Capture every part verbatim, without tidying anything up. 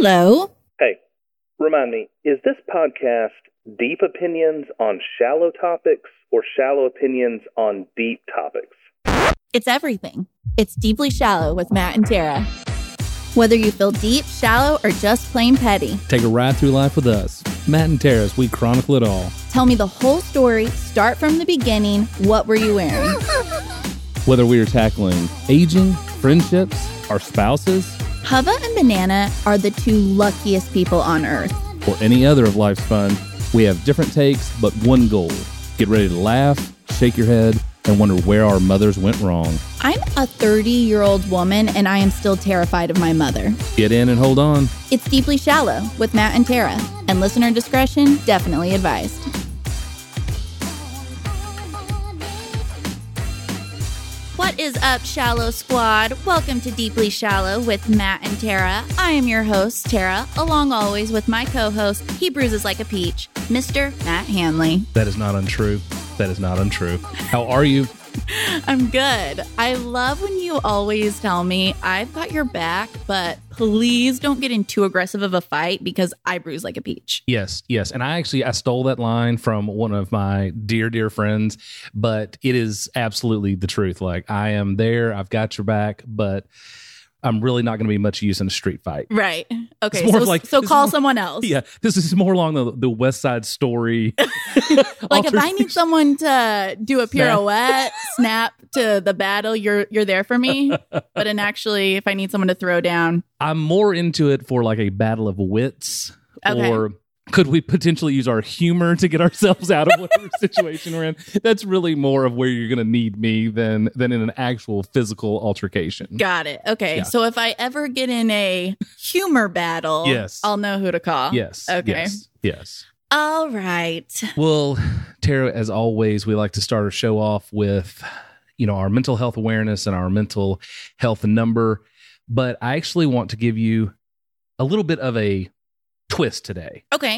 Hello. Hey, remind me, is this podcast deep opinions on shallow topics or shallow opinions on deep topics? It's everything. It's Deeply Shallow with Matt and Tara. Whether you feel deep, shallow, or just plain petty, take a ride through life with us. Matt and Tara, we chronicle it all. Tell me the whole story, start from the beginning. What were you wearing? Whether we are tackling aging, friendships, our spouses, Hubba and Banana are the two luckiest people on earth. or any other of life's fun, we have different takes, but one goal. Get ready to laugh, shake your head, and wonder where our mothers went wrong. I'm a thirty-year-old woman, and I am still terrified of my mother. Get in and hold on. It's Deeply Shallow with Matt and Tara, and listener discretion definitely advised. What is up, Shallow Squad? Welcome to Deeply Shallow with Matt and Tara. I am your host, Tara, along always with my co-host, he bruises like a peach, Mister Matt Hanley. That is not untrue. That is not untrue. How are you? I'm good. I love when you always tell me, I've got your back, but please don't get in too aggressive of a fight because I bruise like a peach. Yes, yes. And I actually, I stole that line from one of my dear, dear friends, but it is absolutely the truth. Like, I am there, I've got your back, but I'm really not going to be much use in a street fight. Right. Okay. It's more So, like- so it's call more- someone else. Yeah, this is more along the, the West Side Story. Like if I need someone to do a pirouette, snap to the battle, you're you're there for me. But in actually, if I need someone to throw down, I'm more into it for like a battle of wits. Okay. Or could we potentially use our humor to get ourselves out of whatever situation we're in? That's really more of where you're going to need me than than in an actual physical altercation. got it. Okay. Yeah. So if I ever get in a humor battle, Yes. I'll know who to call. Yes. Okay. Yes. Yes. All right. Well, Tara, as always, we like to start our show off with, you know, our mental health awareness and our mental health number. But I actually want to give you a little bit of a twist today. Okay.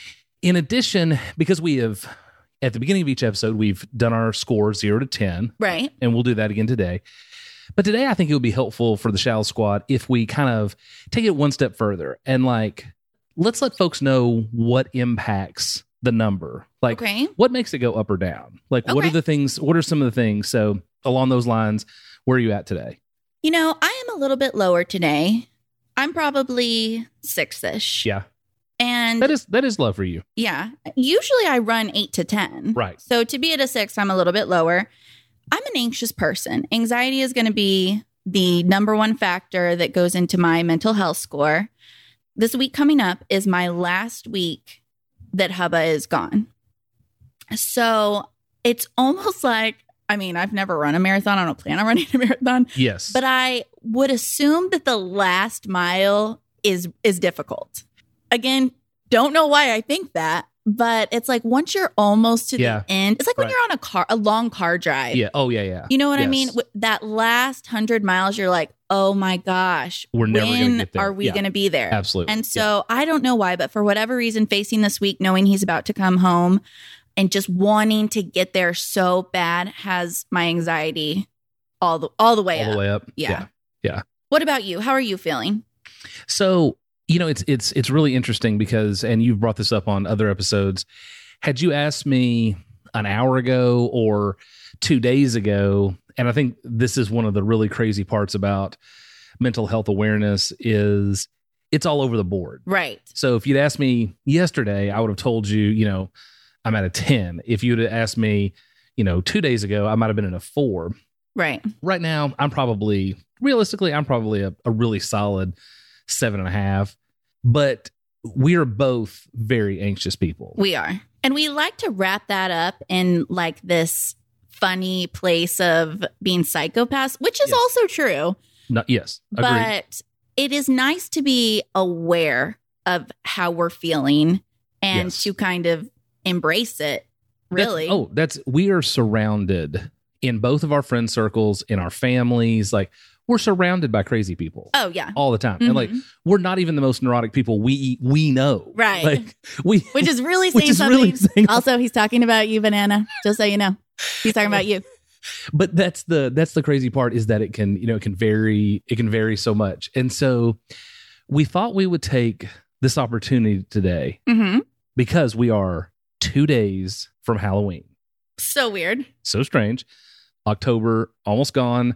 In addition, because we have, at the beginning of each episode, we've done our score zero to ten, Right. and we'll do that again today. But today, I think it would be helpful for the Shallow Squad if we kind of take it one step further and like, let's let folks know what impacts the number. Like, Okay. what makes it go up or down? Like, what Okay. are the things, what are some of the things? So along those lines, where are you at today? You know, I am a little bit lower today. I'm probably six-ish. Yeah. And That is, that is love for you. yeah, usually I run eight to ten. Right. So to be at a six, I'm a little bit lower. I'm an anxious person. Anxiety is going to be the number one factor that goes into my mental health score. This week coming up is my last week that Hubba is gone. So it's almost like, I mean, I've never run a marathon. I don't plan on running a marathon. Yes. But I would assume that the last mile is is difficult. Again, don't know why I think that, but it's like once you're almost to Yeah. the end, it's like when Right. you're on a car, a long car drive. yeah. Oh, yeah, yeah. You know what I Yes. mean? With that last hundred miles, you're like, oh my gosh, We're never gonna when get there. are we Yeah. going to be there? Absolutely. And so I don't know why, but for whatever reason, facing this week, knowing he's about to come home and just wanting to get there so bad has my anxiety all the all the way all up. the way up. Yeah. Yeah. What about you? How are you feeling? So, you know, it's it's it's really interesting because, and you've brought this up on other episodes. Had you asked me an hour ago or two days ago, and I think this is one of the really crazy parts about mental health awareness is it's all over the board. Right. So if you'd asked me yesterday, I would have told you, you know, I'm at a ten. If you'd have asked me, you know, two days ago, I might have been in a four. Right. Right now, I'm probably, realistically, I'm probably a, a really solid seven and a half. But we are both very anxious people. We are. And we like to wrap that up in like this funny place of being psychopaths, which is Yes. also true. No, yes, agreed. But it is nice to be aware of how we're feeling and Yes. to kind of embrace it. That's- Really. oh, that's, we are surrounded in both of our friend circles, in our families. Like, we're surrounded by crazy people Oh, yeah. all the time. And like, Mhm. we're not even the most neurotic people we we know. Right. Like, we, Which is really which saying is something. really saying- Also, he's talking about you, Banana. Just so you know. He's talking about you. but that's the that's the crazy part is that it can, you know, it can vary it can vary so much. And so we thought we would take this opportunity today Mm-hmm. because we are two days from Halloween. So weird. So strange. October almost gone.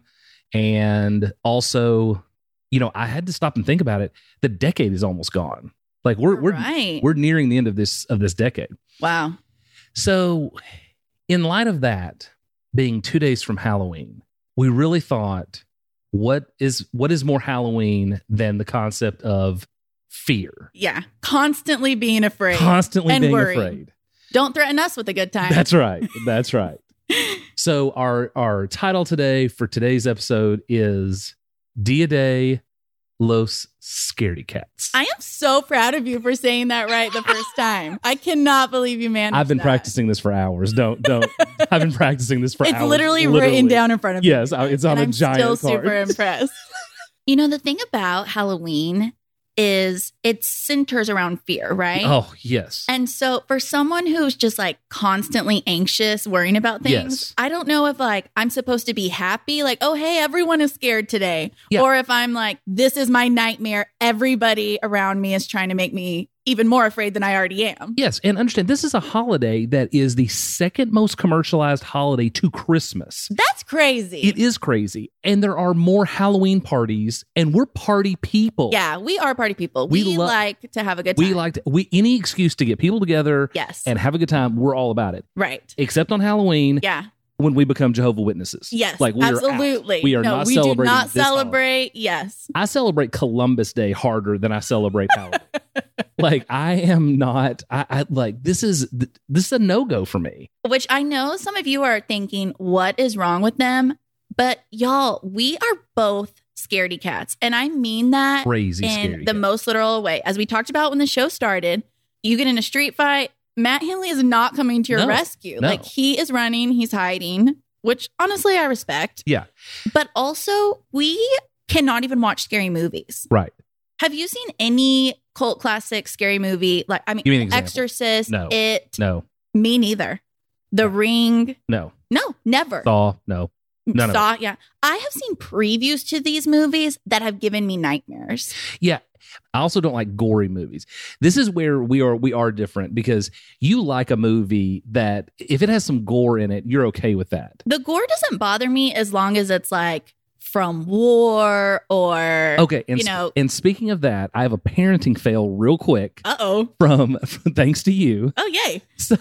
And also, you know, I had to stop and think about it. The decade is almost gone. Like we're we're right. we're nearing the end of this of this decade. Wow. So in light of that, being two days from Halloween, we really thought, what is what is more Halloween than the concept of fear? Yeah. Constantly being afraid. Constantly and being worried. afraid. Don't threaten us with a good time. That's right. That's right. So our our title today for today's episode is Dia de los Scaredy Cats. I am so proud of you for saying that right the first time. I cannot believe you managed I've been that. practicing this for hours. Don't don't. I've been practicing this for It's hours. literally, written down in front of Yes, you. I- it's on and a I'm giant still card. super impressed. You know, the thing about Halloween is it centers around fear, right? Oh yes. And so for someone who's just like constantly anxious, worrying about things, Yes. I don't know if like I'm supposed to be happy, like, oh, hey, everyone is scared today. Yeah. Or if I'm like, this is my nightmare. Everybody around me is trying to make me even more afraid than I already am. Yes, and understand this is a holiday that is the second most commercialized holiday to Christmas. That's crazy. It is crazy. And there are more Halloween parties, and we're party people. Yeah, we are party people. We We, lo- like to have a good time. We like to, we any excuse to get people together Yes. and have a good time, we're all about it. Right. Except on Halloween Yeah. when we become Jehovah Witnesses. Yes. Like we are out. absolutely. We are no, not we celebrating do not this holiday. celebrate. Yes. I celebrate Columbus Day harder than I celebrate Halloween. Like I am not I, I like this is this is a no-go for me. Which I know some of you are thinking, what is wrong with them? But y'all, we are both scaredy cats. And I mean that Crazy in scary. the cat. most literal way. As we talked about when the show started, you get in a street fight, Matt Henley is not coming to your No, rescue. no. Like he is running, he's hiding, which honestly I respect. Yeah. But also, we cannot even watch scary movies. Right. Have you seen any cult classic scary movie? Like, I mean, Give me an example. Exorcist, No. It, No. me neither. The Ring, No. no, never. Saw. No. None of Saw, yeah. I have seen previews to these movies that have given me nightmares. Yeah. I also don't like gory movies. This is where we are we are different because you like a movie that if it has some gore in it, you're okay with that. The gore doesn't bother me as long as it's like from war or, Okay, and you know. and speaking of that, I have a parenting fail real quick Uh oh. from thanks to you. Oh, yay. So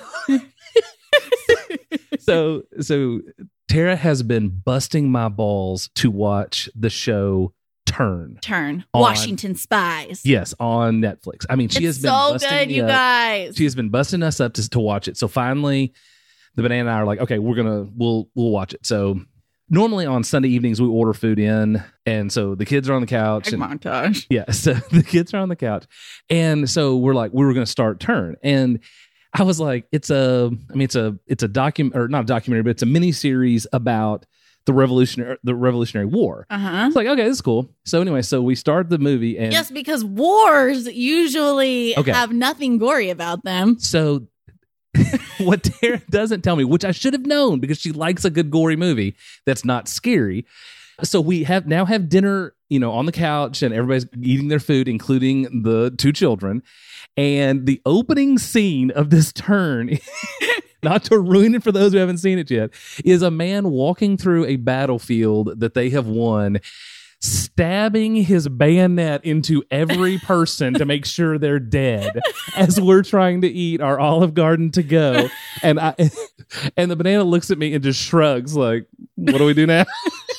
so so Tara has been busting my balls to watch the show Turn. Turn. On- Washington Spies. Yes, on Netflix. I mean, she it's has been so busting good, me you up. guys. She has been busting us up to, to watch it. So finally, the banana and I are like, okay, we're gonna we'll we'll watch it. So normally on Sunday evenings we order food in, and so the kids are on the couch. Egg And, montage. yeah, so the kids are on the couch, and so we're like, we were gonna start Turn, and I was like, it's a, I mean, it's a it's a document or not a documentary, but it's a mini series about the revolutionary the Revolutionary War. Uh huh. It's like, okay, this is cool. So anyway, so we start the movie, and Yes, because wars usually Okay. have nothing gory about them. so what Tara doesn't tell me, which I should have known because she likes a good gory movie that's not scary. So we have now have dinner, you know, on the couch and everybody's eating their food, including the two children. And the opening scene of this Turn, not to ruin it for those who haven't seen it yet, is a man walking through a battlefield that they have won, stabbing his bayonet into every person to make sure they're dead as we're trying to eat our Olive Garden to go. And I and the banana looks at me and just shrugs like, what do we do now?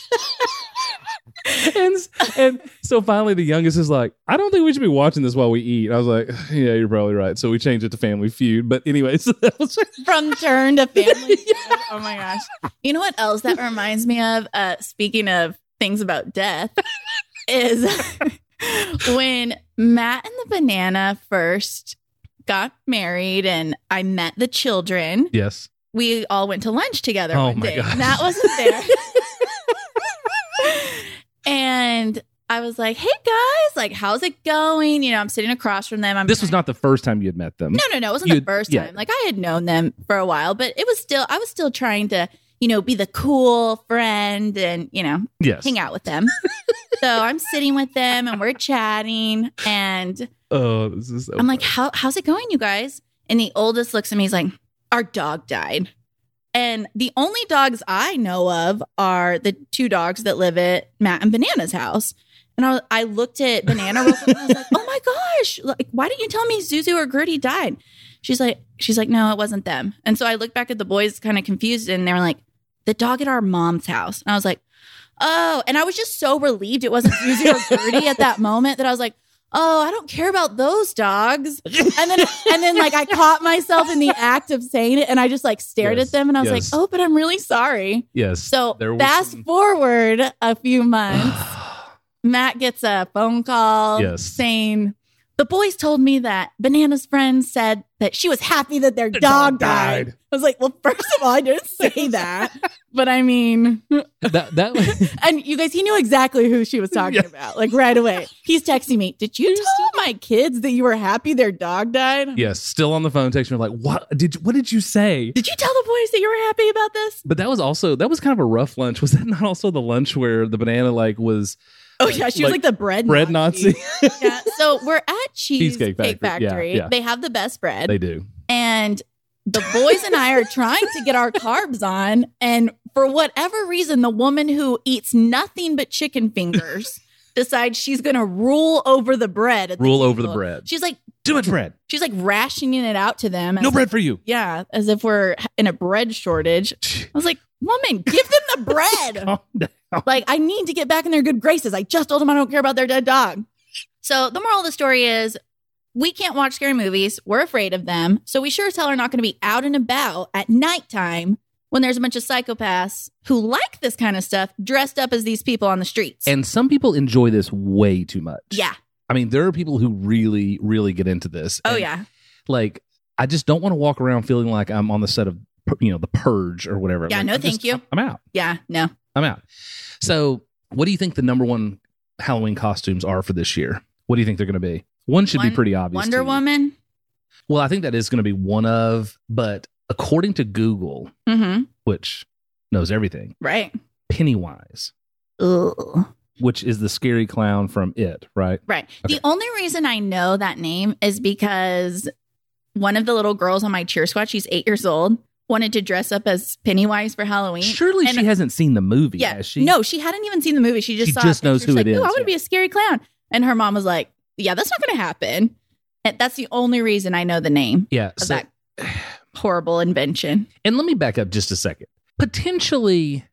and and so finally the youngest is like, I don't think we should be watching this while we eat. I was like, yeah, you're probably right. So we changed it to Family Feud. But anyway, so that was From Turn to Family. Feud. Oh my gosh. You know what else that reminds me of? Uh, speaking of things about death, is when Matt and the banana first got married and I met the children. yes. We all went to lunch together Oh one my day. gosh. Matt wasn't there. And I was like, hey guys, like, how's it going? You know, I'm sitting across from them. I'm This was trying- not the first time you had met them. No, no, no. It wasn't You- the first yeah. time. Like, I had known them for a while, but it was still, I was still trying to you know, be the cool friend and, you know, Yes. hang out with them. So I'm sitting with them and we're chatting and Oh, this is so I'm like, funny. How, how's it going, you guys? And the oldest looks at me, he's like, our dog died. And the only dogs I know of are the two dogs that live at Matt and Banana's house. And I, I looked at Banana real quick and I was like, oh my gosh, like, why didn't you tell me Zuzu or Gertie died? She's like, she's like, no, it wasn't them. And so I looked back at the boys kind of confused and they were like, the dog at our mom's house. And I was like, oh, and I was just so relieved it wasn't Zuzu or Gertie at that moment that I was like, oh, I don't care about those dogs. And then, and then like I caught myself in the act of saying it and I just like stared Yes, at them and I was yes. like, oh, but I'm really sorry. Yes. So there was fast some- forward a few months, Matt gets a phone call Yes. saying, the boys told me that Banana's friend said that she was happy that their The dog, dog died. died. I was like, well, first of all, I didn't say that. But I mean, that that and you guys, he knew exactly who she was talking Yeah. about, like right away. He's texting me, did you tell my kids that you were happy their dog died? yes, still on the phone texting me like, what did you, what did you say? Did you tell the boys that you were happy about this? But that was also that was kind of a rough lunch. Was that not also the lunch where the banana like was Oh, yeah. She was Like like the bread bread Nazi. Nazi? Yeah. So we're at Cheesecake, Cheesecake Factory. Factory. Yeah, yeah. They have the best bread. They do. And the boys and I are trying to get our carbs on. And for whatever reason, the woman who eats nothing but chicken fingers decides she's going to rule over the bread. At the Rule over table. the bread. She's like, Too much bread. she's like rationing it out to them. No as- bread for you. Yeah. As if we're in a bread shortage. I was like, woman, give them the bread. Calm down. Like, I need to get back in their good graces. I just told them I don't care about their dead dog. So the moral of the story is we can't watch scary movies. We're afraid of them. So we sure as hell are not going to be out and about at nighttime when there's a bunch of psychopaths who like this kind of stuff dressed up as these people on the streets. And some people enjoy this way too much. yeah. I mean, there are people who really, really get into this. Oh, And, yeah. Like, I just don't want to walk around feeling like I'm on the set of, you know, The Purge or whatever. Yeah, Like, no, I'm thank just- you. I'm out. Yeah. No. I'm out. So, what do you think the number one Halloween costumes are for this year? What do you think they're going to be? One should be Won- pretty obvious. Wonder to you. Woman. Well, I think that is going to be one of, but according to Google, Mm-hmm. which knows everything, Right. Pennywise, Ugh. which is the scary clown from It, right? Right. Okay. The only reason I know that name is because one of the little girls on my cheer squad, she's eight years old, wanted to dress up as Pennywise for Halloween. Surely And- she hasn't seen the movie, Yeah. has she? No, she hadn't even seen the movie. She just She saw just a knows picture. who She's it like, "Ooh, is, I want to yeah. be a scary clown." And her mom was like, yeah, that's not going to happen. And that's the only reason I know the name Yeah. of So, that horrible invention. and let me back up just a second. Potentially,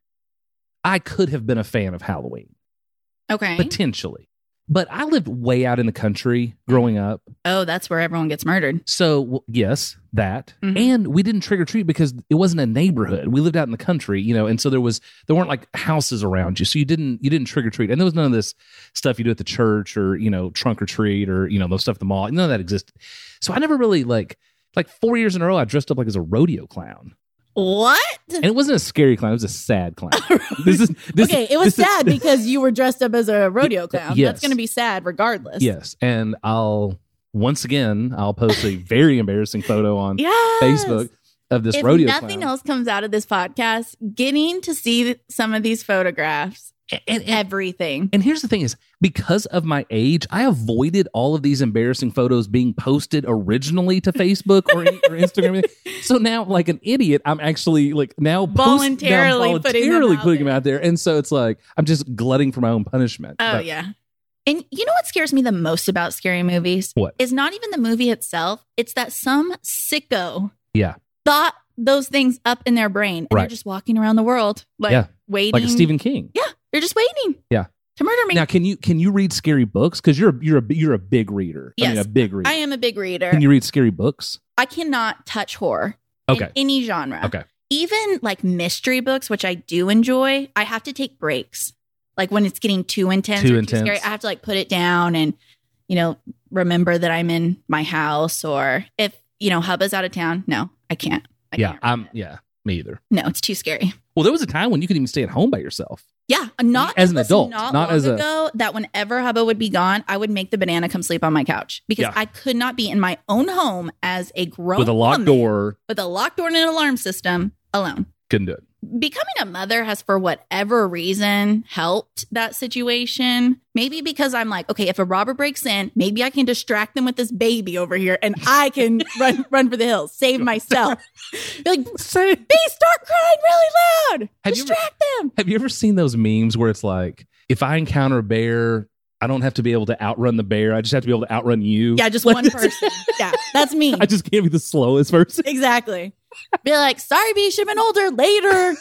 I could have been a fan of Halloween. Okay. Potentially. But I lived way out in the country growing up. Oh, that's where everyone gets murdered. So, well, yes, that. Mhm. And we didn't trick or treat because it wasn't a neighborhood. We lived out in the country, you know, and so there was there weren't like houses around you. So you didn't you didn't trick or treat. And there was none of this stuff you do at the church or, you know, trunk or treat or, you know, those stuff at the mall. None of that existed. So I never really like like four years in a row I dressed up like as a rodeo clown. What? And it wasn't a scary clown, it was a sad clown. this is this Okay, it was this is- sad because you were dressed up as a rodeo clown. yes. That's going to be sad regardless. Yes. And I'll once again I'll post a very embarrassing photo on Yes. Facebook of this if rodeo nothing clown. else comes out of this podcast, getting to see some of these photographs, And, and, everything. and here's the thing is, because of my age, I avoided all of these embarrassing photos being posted originally to Facebook or, or Instagram. So now, like an idiot, I'm actually like now post- Voluntarily now I'm putting them voluntarily out putting them there. out there. And so it's like, I'm just glutting for my own punishment. Oh, But- yeah. And you know what scares me the most about scary movies? What? Is not even the movie itself. It's that some sicko Yeah. thought those things up in their brain. And Right. they're just walking around the world, like Yeah. waiting. Like a Stephen King. Yeah. They're just waiting. Yeah. To murder me. Now, can you can you read scary books? Because you're a, you're a you're a big reader. I mean, Yes. a big reader. I am a big reader. Can you read scary books? I cannot touch horror Okay. in any genre. Okay. Even like mystery books, which I do enjoy, I have to take breaks. Like when it's getting too intense Too or intense. too scary, I have to like put it down and, you know, remember that I'm in my house. Or if, you know, Hubba's out of town, no, I can't. I Yeah. can't. I'm. Yeah. Me either. No, it's too scary. Well, there was a time when you could even stay at home by yourself. Yeah, not As an it was adult, not, not long as a- ago that whenever Hubba would be gone, I would make the banana come sleep on my couch because Yeah. I could not be in my own home as a grown With a locked woman door, with a locked door and an alarm system alone. couldn't do it. Becoming a mother has, for whatever reason, helped that situation. Maybe because I'm like, okay, if a robber breaks in, maybe I can distract them with this baby over here and I can run run for the hills, save myself. Be like, they start crying really loud. Have Distract you ever, them. Have you ever seen those memes where it's like, if I encounter a bear, I don't have to be able to outrun the bear. I just have to be able to outrun you. Yeah, just Like, one person. Yeah, that's me. I just can't be the slowest person. Exactly. Be like, sorry, B, should have been older. Later.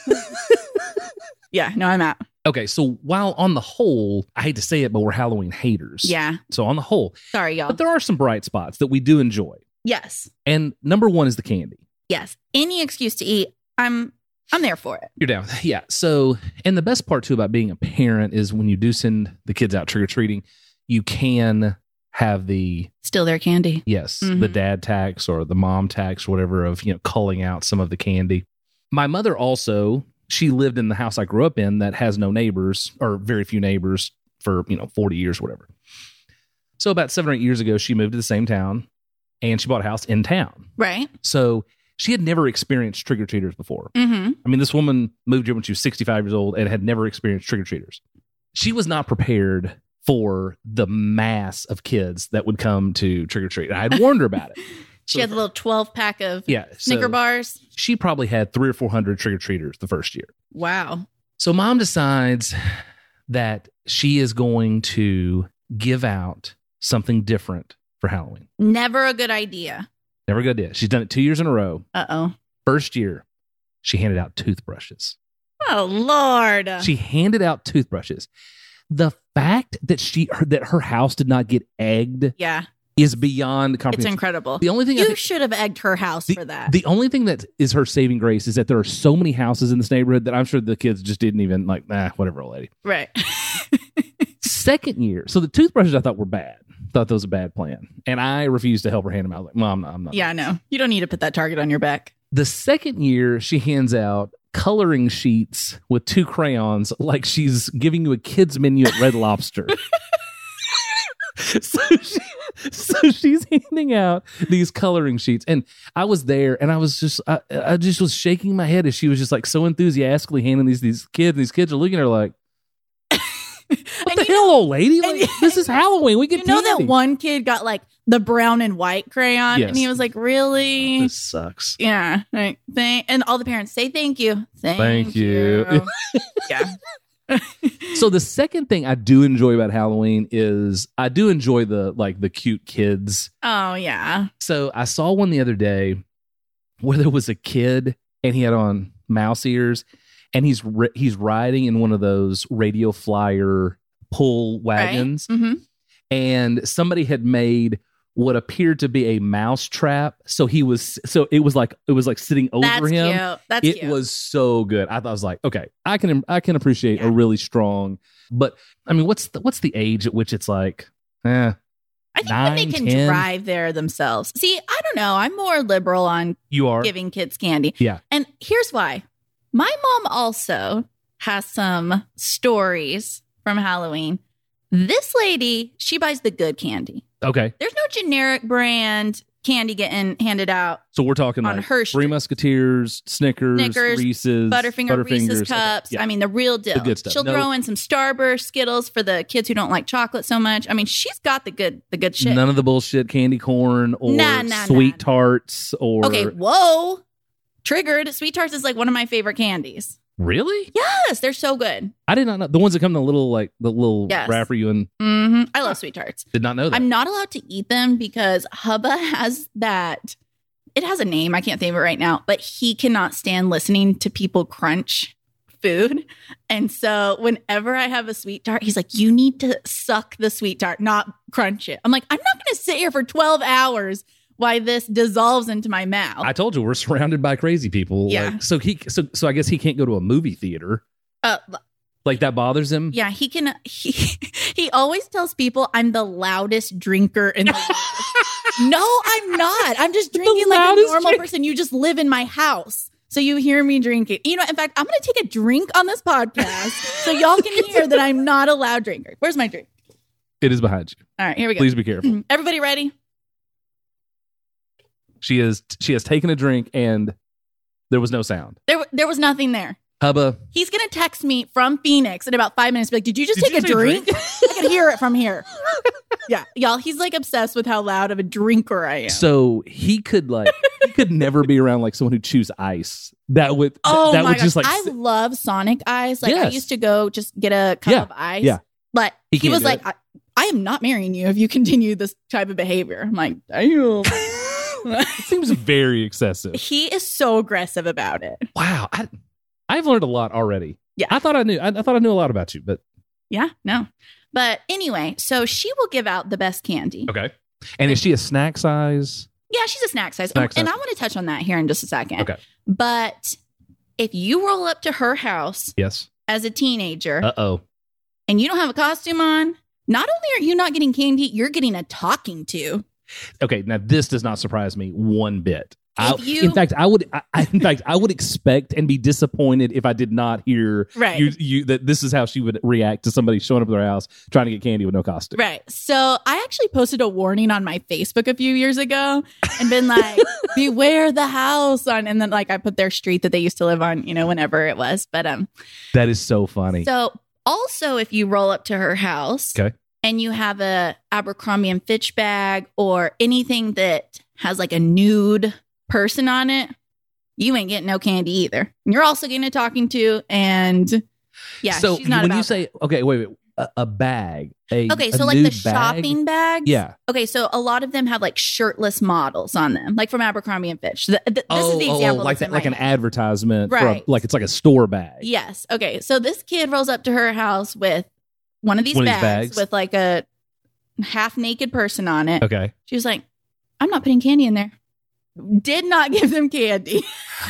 Yeah, no, I'm out. Okay, so while on the whole, I hate to say it, but we're Halloween haters. Yeah. So on the whole, Sorry, y'all. but there are some bright spots that we do enjoy. Yes. And number one is the candy. Yes. Any excuse to eat, I'm I'm there for it. You're down. Yeah. So, and the best part too about being a parent is when you do send the kids out trick or treating, you can have the Still their candy. yes, Mhm. the dad tax or the mom tax or whatever of, you know, culling out some of the candy. My mother also, she lived in the house I grew up in that has no neighbors or very few neighbors for, you know, forty years, or whatever. So about seven or eight years ago, she moved to the same town and she bought a house in town. Right. So she had never experienced trick or treaters before. Mm-hmm. I mean, this woman moved here when she was sixty-five years old and had never experienced trick or treaters. She was not prepared for the mass of kids that would come to trick or treat. I had warned her about it. She So- had a little twelve pack of yeah, so Snicker bars. she probably had three or four hundred trick or treaters the first year. Wow. So mom decides that she is going to give out something different for Halloween. Never a good idea. Never a good idea. She's done it two years in a row. Uh-oh. First year, she handed out toothbrushes. Oh, Lord. She handed out toothbrushes. The fact that she that her house did not get egged Yeah. is beyond It's comprehension. incredible. The only thing I You think, should have egged her house the, for that. the only thing that is her saving grace is that there are so many houses in this neighborhood that I'm sure the kids just didn't even like, nah, whatever, old lady. Right. Second year, so the toothbrushes I thought were bad. Thought that was a bad plan, and I refused to help her hand them out. I was like, Mom, I'm not. Yeah, no. You don't need to put that target on your back. The second year, she hands out coloring sheets with two crayons, like she's giving you a kid's menu at Red Lobster. so, she, so she's handing out these coloring sheets, and I was there, and I was just, I, I just was shaking my head as she was just like so enthusiastically handing these these kids. And these kids are looking at her like, "What the you hell, old lady? Like, and- this is Halloween. We get You know candy." that one kid got like the brown and white crayon, Yes. and he was like, "Really?" This sucks. Yeah. Like, thank, and all the parents say thank you. Thank, Thank you. you. Yeah. So the second thing I do enjoy about Halloween is I do enjoy the like the cute kids. Oh yeah. So I saw one the other day where there was a kid and he had on mouse ears and he's ri- he's riding in one of those radio flyer pull wagons, Right? Mm-hmm. and somebody had made what appeared to be a mouse trap. So he was so it was like it was like sitting over That's him. cute. That's It cute. was so good. I thought I was like, okay, I can I can appreciate Yeah. a really strong, but I mean, what's the, what's the age at which it's like, eh, I think when nine, they can ten? drive there themselves. See, I don't know. I'm more liberal on you are giving kids candy. Yeah. And here's why. My mom also has some stories from Halloween. This lady, she buys the good candy. okay. There's no generic brand candy getting handed out. So we're talking On like her Three street. Musketeers, Snickers, Snickers, Reese's, Butterfinger, Reese's okay. Cups. Yeah. I mean, the real deal. The good stuff. She'll No- throw in some Starburst, Skittles for the kids who don't like chocolate so much. I mean, she's got the good, the good shit. None of the bullshit candy corn or Nah, nah, sweet nah. tarts or Okay, whoa. Triggered. Sweet Tarts is like one of my favorite candies. really? Yes, they're so good. I did not know the ones that come in the little like the little Yes. wrapper. You and hmm I love Sweet Tarts. did not know that. I'm not allowed to eat them because Hubba has that. It has a name. I can't think of it right now, but he cannot stand listening to people crunch food. And so whenever I have a sweet tart, he's like, you need to suck the sweet tart, not crunch it. I'm like, I'm not going to sit here for twelve hours while this dissolves into my mouth. I told you we're surrounded by crazy people. Yeah. Like, so he so so I guess he can't go to a movie theater. uh, Like that bothers him. yeah, he can. He, he always tells people I'm the loudest drinker in the world. No, I'm not. I'm just drinking like a loudest normal drink- person. You just live in my house. So you hear me drinking. You know, in fact, I'm going to take a drink on this podcast so y'all can hear that I'm not a loud drinker. Where's my drink? It is behind you. All right, here we go. Please be careful. Everybody ready? She is she has taken a drink and there was no sound. There, there was nothing there. Hubba. He's going to text me from Phoenix in about five minutes. Be like, did you just Did take you a take a drink? I can hear it from here. Yeah. Y'all, he's like obsessed with how loud of a drinker I am. So he could like, he could never be around like someone who chews ice. That would, oh that my would gosh. just like, I love Sonic ice. Like I Yes. used to go just get a cup Yeah. of ice. Yeah. But He he, can't was do like, it. I, I am not marrying you if you continue this type of behavior. I'm like, damn. it seems very excessive. He is so aggressive about it. Wow. I, I've learned a lot already. Yeah. I thought I knew, I, I thought I knew a lot about you, but Yeah, no. But anyway, so she will give out the best candy. okay. And is she a snack size? Yeah, she's a snack size. Snack and size. I want to touch on that here in just a second. Okay. But if you roll up to her house Yes. as a teenager Uh-oh. and you don't have a costume on, not only are you not getting candy, you're getting a talking to. Okay, now this does not surprise me one bit. I, If you- in fact, I would. I, I- in fact, I would expect and be disappointed if I did not hear Right. you, you that this is how she would react to somebody showing up at their house trying to get candy with no costume. Right. So I actually posted a warning on my Facebook a few years ago and been like, beware the house on, and then like I put their street that they used to live on, you know, whenever it was. But um, That is so funny. so also if you roll up to her house Okay. and you have a Abercrombie and Fitch bag or anything that has like a nude person on it, you ain't getting no candy either. And you're also getting a talking to, and yeah, so she's not when about you say okay, wait, wait, a, a bag, a that. Okay, a so like the nude bag? shopping bags. Yeah. Okay, so a lot of them have like shirtless models on them, like from Abercrombie and Fitch. Th- th- this oh, is the oh, example. oh, like that's that, in my like an head. advertisement, for a, Right. like it's like a store bag. Yes. Okay, so this kid rolls up to her house with one of these, One of these bags, bags. with like a half naked person on it. Okay. She was like, I'm not putting candy in there. Did not give them candy.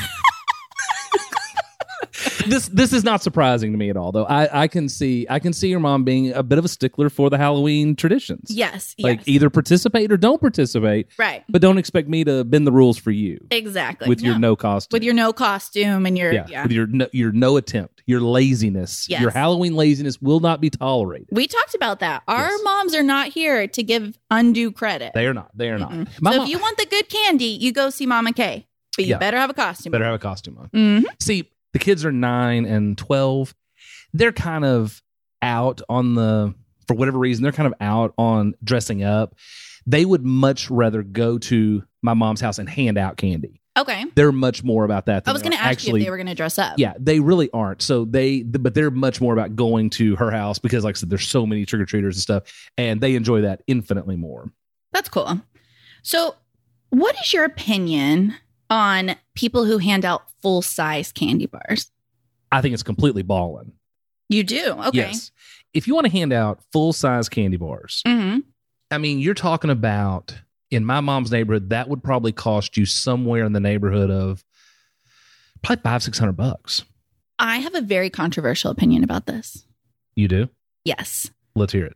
this this is not surprising to me at all, though. I, I can see I can see your mom being a bit of a stickler for the Halloween traditions. Yes. Like yes. either participate or don't participate, Right. but don't expect me to bend the rules for you Exactly. with your no costume. With your no costume and your, yeah, yeah. with your no, your no attempt, your laziness, Yes. your Halloween laziness will not be tolerated. We talked about that. Our Yes. moms are not here to give undue credit. They are not. They are not. Mm-mm. My so mom if you want the good candy, you go see Mama Kay. But you Yeah. better have a costume. better have a costume on. Mhm. See, the kids are nine and twelve. They're kind of out on the, for whatever reason, they're kind of out on dressing up. They would much rather go to my mom's house and hand out candy. Okay. They're much more about that. Than I was they going to are ask actually, you if they were going to dress up. Yeah, they really aren't. So they, but they're much more about going to her house because, like I said, there's so many trick or treaters and stuff, and they enjoy that infinitely more. That's cool. So, what is your opinion on people who hand out full size candy bars? I think it's completely ballin'. You do? Okay. Yes. If you want to hand out full size candy bars, Mm-hmm. I mean, you're talking about in my mom's neighborhood, that would probably cost you somewhere in the neighborhood of probably five, six hundred bucks. I have a very controversial opinion about this. You do? Yes. Let's hear it.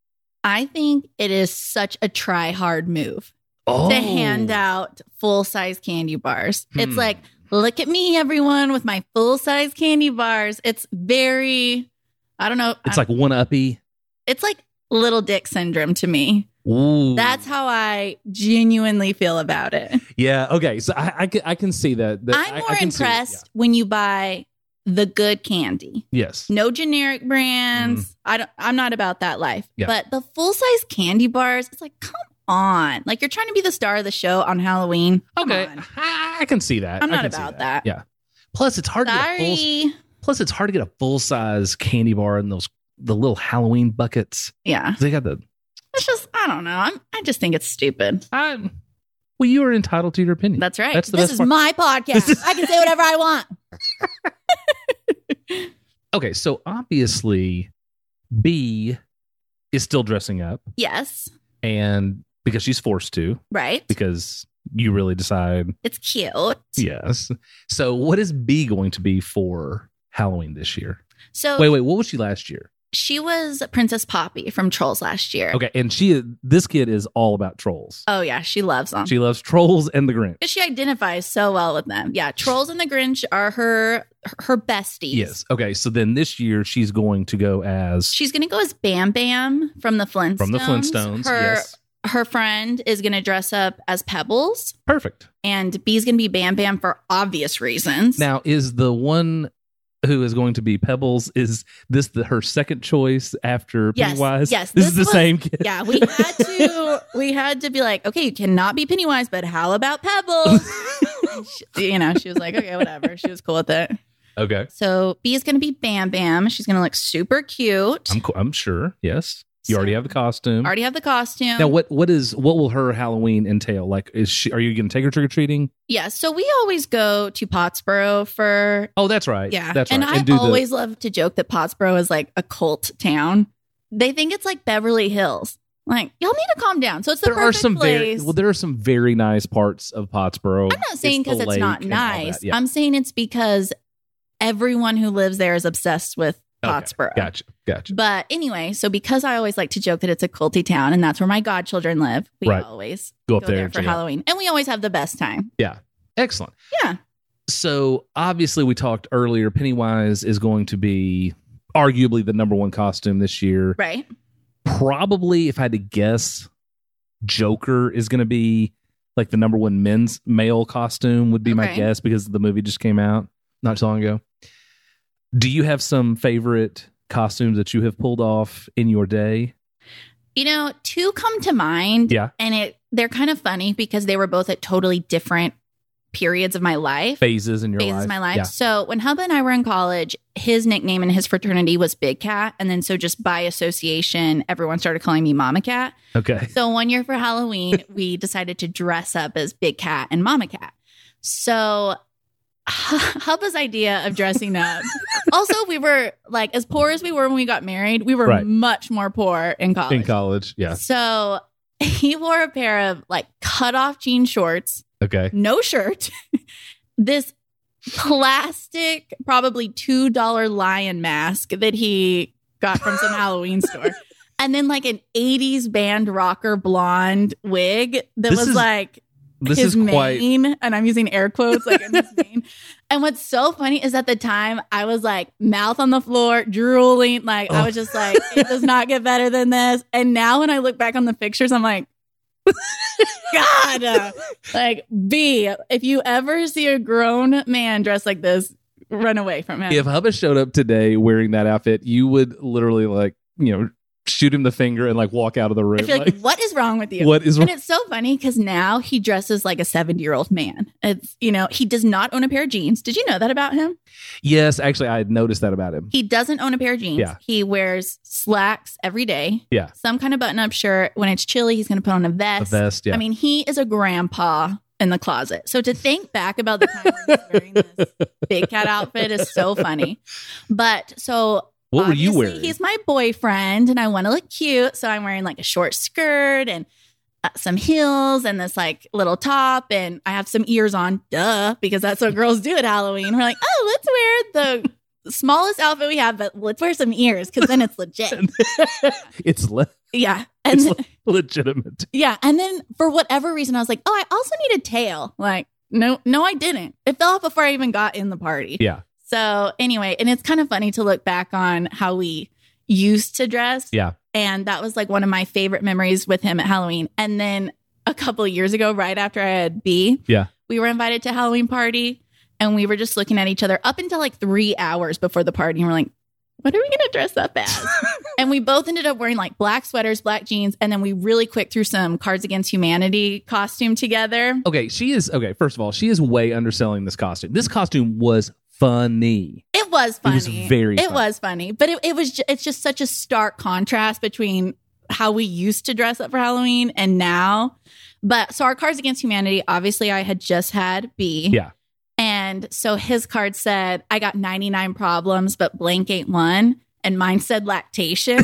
I think it is such a try hard move Oh, to hand out full size candy bars. It's Hmm. like, look at me, everyone, with my full size candy bars. It's very, I don't know. It's I- like one uppy. it's like little dick syndrome to me. Ooh. That's how I genuinely feel about it. yeah. Okay. So I, I, can, I can see that. that I'm I- more I can see it, impressed when you buy the good candy. yeah. Yes. No generic brands. I don't I'm not about that life. Yeah. But the full size candy bars, it's like, come on. Like you're trying to be the star of the show on Halloween. Come Okay. on. I, I can see that. I'm I not can see about that. Yeah. Plus, it's hard to get a full. Sorry. Plus, it's hard to get a full size candy bar in those the little Halloween buckets. Yeah. They got the. It's just I don't know. I'm I just think it's stupid. I, well, you are entitled to your opinion. That's right. That's the this best is part. my podcast. This is- I can say whatever I want. Okay, so obviously, B is still dressing up, Yes. and because she's forced to, Right. because you really decide. It's cute. Yes. So, what is B going to be for Halloween this year? So Wait, wait. What was she last year? she was Princess Poppy from Trolls last year. Okay, and she, this kid is all about trolls. Oh yeah, she loves them. She loves trolls and the Grinch. She identifies so well with them. Yeah, Trolls and the Grinch are her her besties. Yes. Okay. So then this year she's going to go as She's gonna go as Bam Bam from the Flintstones. from the Flintstones. Her Yes. her friend is gonna dress up as Pebbles, Perfect. and B's gonna be Bam Bam for obvious reasons. Now, is the one who is going to be Pebbles, is this the, her second choice after Yes, Pennywise? yes, This, this is the was- same kid. Yeah, we had to we had to be like, okay, you cannot be Pennywise, but how about Pebbles? And she, you know, she was like, okay, whatever. She was cool with it. Okay. So B is going to be Bam Bam. She's going to look super cute. I'm co- I'm sure. Yes. You So- already have the costume. Already have the costume. Now, what what is what will her Halloween entail? Like, is she? Are you going to take her trick or treating? Yeah, so we always go to Pottsboro for Oh, that's right. yeah, that's and right. I do the- always love to joke that Pottsboro is like a cult town. They think it's like Beverly Hills. Like, y'all need to calm down. So it's the there are perfect some place. very well. There are some very nice parts of Pottsboro. I'm not saying because the it's, not lake and all nice. that. Yeah. I'm saying it's because everyone who lives there is obsessed with Okay, Pottsboro. Gotcha. Gotcha. But anyway, so because I always like to joke that it's a culty town and that's where my godchildren live, we Right. always Go go, up there there and for check it out. Halloween. And we always have the best time. Excellent. Yeah. So obviously, we talked earlier. Pennywise is going to be arguably the number one costume this year. Right. Probably, if I had to guess, Joker is going to be like the number one men's male costume. Would be my Okay. guess because the movie just came out not too long ago. Do you have some favorite costumes that you have pulled off in your day? You know, two come to mind. Yeah. And it they're kind of funny because they were both at totally different periods of my life. Phases in your phases life. of my life. Yeah. So when Hubba and I were in college, his nickname in his fraternity was Big Cat. And then so just by association, everyone started calling me Mama Cat. Okay. So one year for Halloween, we decided to dress up as Big Cat and Mama Cat. So Hubba's idea of dressing up. Also, we were like, as poor as we were when we got married, we were Right. much more poor in college. In college. Yeah. So he wore a pair of like cut off jean shorts, Okay. no shirt, this plastic, probably two dollar lion mask that he got from some Halloween store. And then like an eighties band rocker blonde wig that This was is- like This his is quite. mane, and I'm using air quotes like in his mane. And what's so funny is at the time I was like mouth on the floor, drooling. Like I was just like, it does not get better than this. And now when I look back on the pictures, I'm like, God, uh, like B, if you ever see a grown man dressed like this, run away from him. If Hubba showed up today wearing that outfit, you would literally like, you know, shoot him the finger and like walk out of the room. I feel like, Like, what is wrong with you? what is And wrong? it's so funny because now he dresses like a seventy year old man. It's, you know, he does not own a pair of jeans. Did you know that about him? Yes, actually, I had noticed that about him. He doesn't own a pair of jeans. Yeah. He wears slacks every day, Yeah. some kind of button up shirt. When it's chilly, he's going to put on a A vest. vest. Yeah. I mean, he is a grandpa in the closet. So to think back about the time when he's wearing this Big Cat outfit is so funny. But so what were you obviously, wearing? He's my boyfriend and I want to look cute. So I'm wearing like a short skirt and uh, some heels and this like little top. And I have some ears on, duh, because that's what girls do at Halloween. We're like, oh, let's wear the smallest outfit we have, but let's wear some ears because then it's legit. it's le- Yeah. And it's then, le- legitimate. yeah. And then for whatever reason, I was like, oh, I also need a tail. Like, no, no, I didn't. It fell off before I even got in the party. Yeah. So anyway, and it's kind of funny to look back on how we used to dress. Yeah. And that was like one of my favorite memories with him at Halloween. And then a couple of years ago, right after I had B, Yeah. we were invited to a Halloween party and we were just looking at each other up until like three hours before the party. And we're like, what are we going to dress up as? And we both ended up wearing like black sweaters, black jeans. And then we really quick threw some Cards Against Humanity costume together. Okay. She is, okay. First of all, she is way underselling this costume. This costume was funny. It was funny. It was very It funny. was funny. But it, it was, ju- it's just such a stark contrast between how we used to dress up for Halloween and now. But so our Cards Against Humanity, obviously I had just had B. Yeah. And so his card said, I got ninety-nine problems, but blank ain't one. And mine said lactation.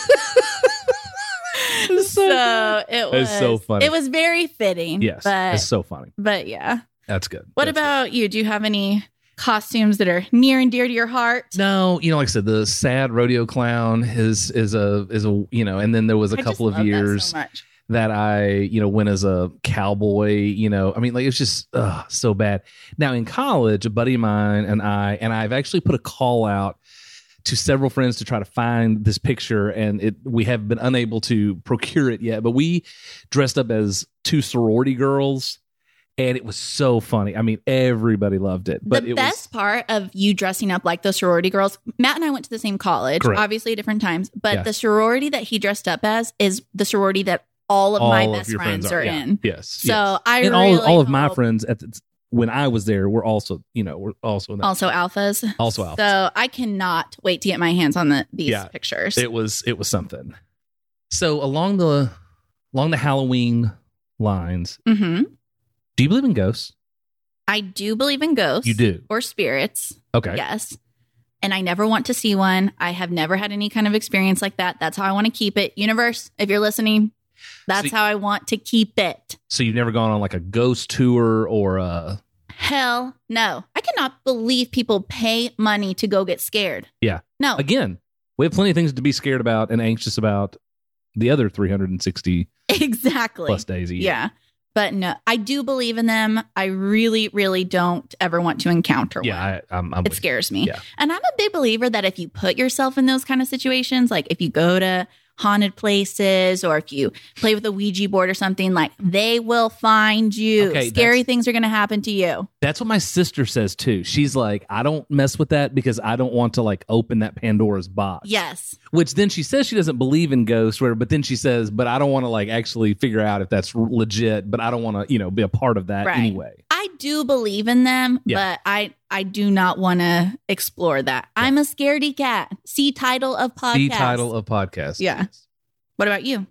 so it was It's so funny. It was very fitting. Yes. But, it's so funny. but yeah. That's good. What That's about you? Do you have any costumes that are near and dear to your heart? good. No, you know, like I said, the sad rodeo clown is is a is a you know, and then there was a I couple just of love that years so much. that I, you know, went as a cowboy, you know, I mean, like, it's just ugh, so bad. Now, in college, a buddy of mine and I, and I've actually put a call out to several friends to try to find this picture, and it we have been unable to procure it yet, but we dressed up as two sorority girls, And it was so funny. I mean, everybody loved it. But the it best was, part of you dressing up like the sorority girls, Matt and I went to the same college, Correct. obviously at different times, but Yeah. the sorority that he dressed up as is the sorority that all of all my of best your friends, friends are yeah. in. Yes. So yes. I and really all, all of my hope- friends at the, when I was there were also, you know, were also in that. Also alphas. Also alphas. So I cannot wait to get my hands on the, these Yeah. pictures. It was it was something. So along the along the Halloween lines, hmm do you believe in ghosts? I do believe in ghosts. You do. Or spirits. Okay. Yes. And I never want to see one. I have never had any kind of experience like that. That's how I want to keep it. Universe, if you're listening, that's So- how I want to keep it. So you've never gone on like a ghost tour or a Hell no. I cannot believe people pay money to go get scared. Yeah. No. Again, we have plenty of things to be scared about and anxious about the other three hundred sixty Exactly. plus days a year. Yeah. But no, I do believe in them. I really, really don't ever want to encounter one. Yeah, I, I'm, I'm It with you. scares me. Yeah. And I'm a big believer that if you put yourself in those kind of situations, like if you go to haunted places or if you play with a Ouija board or something, like they will find you. Okay, Scary that's- things are going to happen to you. That's what my sister says too. She's like, I don't mess with that because I don't want to like open that Pandora's box. Yes. Which then she says she doesn't believe in ghosts, whatever, but then she says, but I don't want to like actually figure out if that's legit, but I don't want to, you know, be a part of that Right. anyway. I do believe in them, Yeah. but I I do not want to explore that. I'm a scaredy cat. See title of podcast. The title of podcast. Yeah. What about you?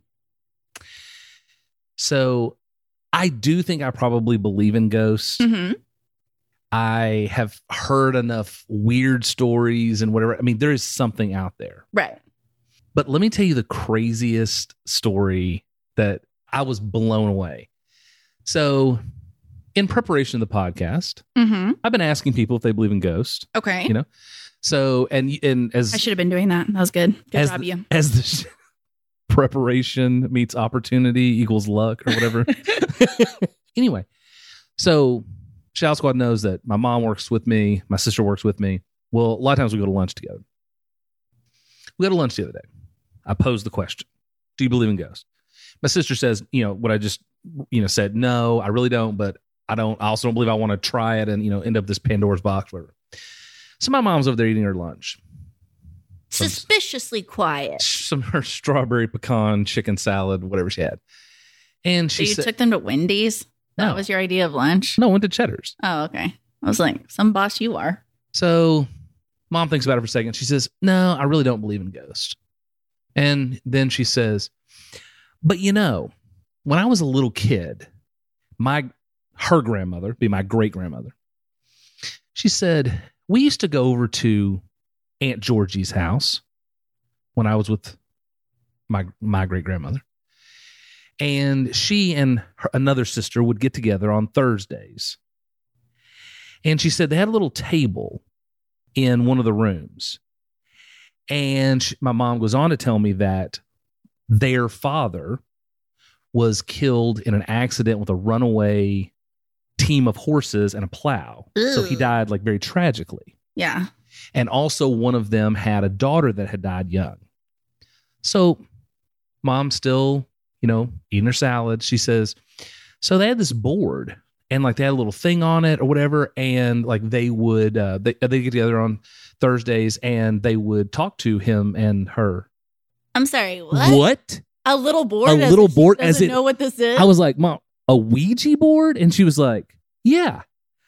So I do think I probably believe in ghosts. Mm-hmm. I have heard enough weird stories and whatever. I mean, there is something out there. Right. But let me tell you the craziest story that I was blown away. So, in preparation of the podcast, Mm-hmm. I've been asking people if they believe in ghosts. Okay. You know, so and and as I should have been doing that. That was good. Good as job, the, you. as the sh- preparation meets opportunity equals luck or whatever. Anyway, so Shadow Squad knows that my mom works with me, my sister works with me. Well, a lot of times we go to lunch together. We go to lunch the other day. I posed the question: do you believe in ghosts? My sister says, you know, what I just, you know, said, no, I really don't, but I don't, I also don't believe I want to try it and, you know, end up this Pandora's box, whatever. So my mom's over there eating her lunch. Some, Suspiciously quiet. some her strawberry pecan chicken salad, whatever she had. And So she you said, took them to Wendy's? That No. was your idea of lunch? no, went to Cheddar's. Oh, okay. I was like, some boss you are. So mom thinks about it for a second. She says, no, I really don't believe in ghosts. And then she says, but you know, when I was a little kid, my her grandmother, be my great grandmother, she said, we used to go over to Aunt Georgie's house when I was with my my great grandmother. And she and her, another sister would get together on Thursdays. And she said they had a little table in one of the rooms. And she, my mom goes on to tell me that their father was killed in an accident with a runaway team of horses and a plow. So he Ugh. died like very tragically. Yeah. And also one of them had a daughter that had died young. So mom's still, you know, eating her salad. She says, so they had this board and like they had a little thing on it or whatever. And like they would, uh, they, they get together on Thursdays and they would talk to him and her. I'm sorry. What? What? A little board? A as little if she board doesn't as it- know what this is? I was like, Mom, a Ouija board? And she was like, yeah.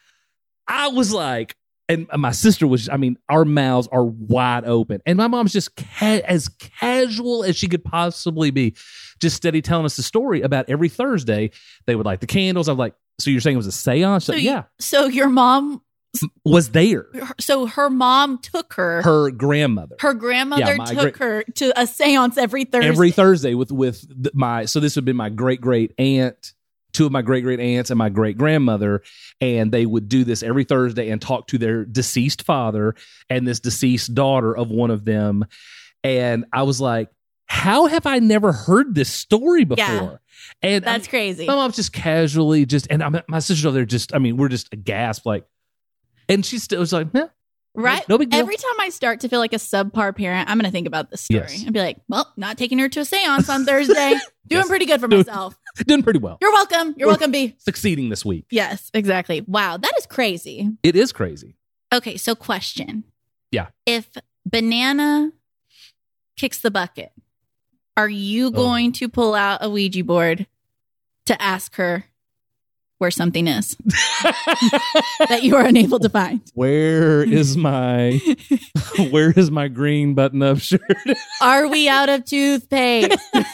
I was like, and my sister was, I mean, our mouths are wide open. And my mom's just ca- as casual as she could possibly be, just steady telling us the story about every Thursday. They would light the candles. I'm like, so you're saying it was a seance? so Like, you- yeah, So your mom, was there. so her mom took her, her, Her grandmother. grandmother Yeah, my took her to a seance every Thursday. Every Thursday with, with th- my, so this would be my great great aunt, two of my great great aunts and my great grandmother. And they would do this every Thursday and talk to their deceased father and this deceased daughter of one of them. And I was like, how have I never heard this story before? Yeah. And That's I, crazy. my mom's just casually just, and I'm, my sister's over there just, I mean, we're just aghast, like, and she still was like, yeah, Right? no big deal. Every time I start to feel like a subpar parent, I'm going to think about this story Yes. and be like, well, not taking her to a seance on Thursday. Doing Yes. pretty good for Doing- myself. Doing pretty well. You're welcome. You're We're welcome, B. Succeeding this week. Yes, exactly. Wow, that is crazy. It is crazy. Okay, so question. Yeah. If Banana kicks the bucket, are you going oh. to pull out a Ouija board to ask her where something is that you are unable to find? Where is my where is my green button-up shirt? Are we out of toothpaste?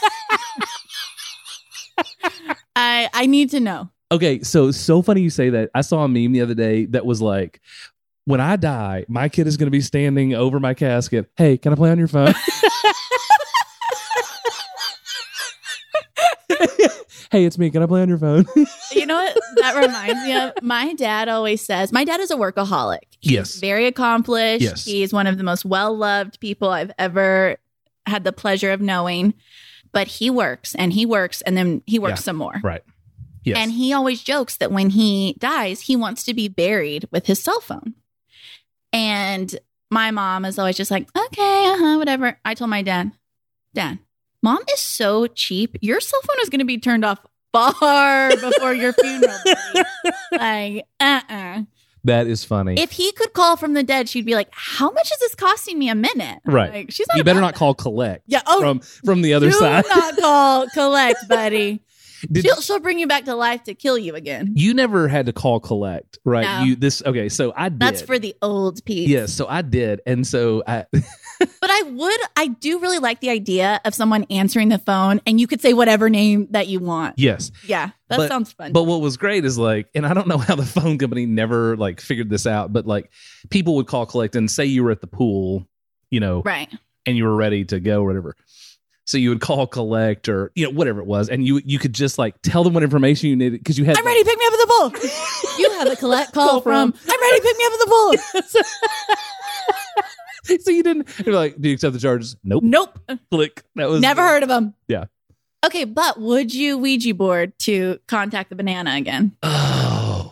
I I need to know. Okay, so so funny you say that. I saw a meme the other day that was like, when I die, my kid is going to be standing over my casket. Hey, can I play on your phone? Hey, it's me. Can I play on your phone? You know what that reminds me of? My dad always says, my dad is a workaholic. He's yes. very accomplished. Yes. He's one of the most well-loved people I've ever had the pleasure of knowing. But he works and he works and then he works yeah. some more. Right. Yes. And he always jokes that when he dies, he wants to be buried with his cell phone. And my mom is always just like, okay, uh-huh, whatever. I told my dad, Dad, Mom is so cheap. Your cell phone is going to be turned off far before your funeral. Like, uh-uh. That is funny. If he could call from the dead, she'd be like, how much is this costing me a minute? Right. Like, she's not you better not that. call collect yeah, oh, from, from the other do side. Do not call collect, buddy. Did, she'll, she'll bring you back to life to kill you again. You never had to call collect, right? No. You this okay, so I did. That's for the old piece. Yes, so I did. And so I But I would I do really like the idea of someone answering the phone and you could say whatever name that you want. Yes. Yeah, that but, sounds fun. But what was great is like, and I don't know how the phone company never like figured this out, but like people would call collect and say you were at the pool, you know, right. and you were ready to go or whatever. So you would call collect or, you know, whatever it was. And you you could just like tell them what information you needed because you had. I'm ready, pick me up at the pool. You have a collect call, call from, from, I'm ready, pick me up at the pool. So you didn't, you're like, do you accept the charges? Nope. Nope. Click. That was. Never heard of them. Yeah. Okay, but would you Ouija board to contact the banana again? Oh.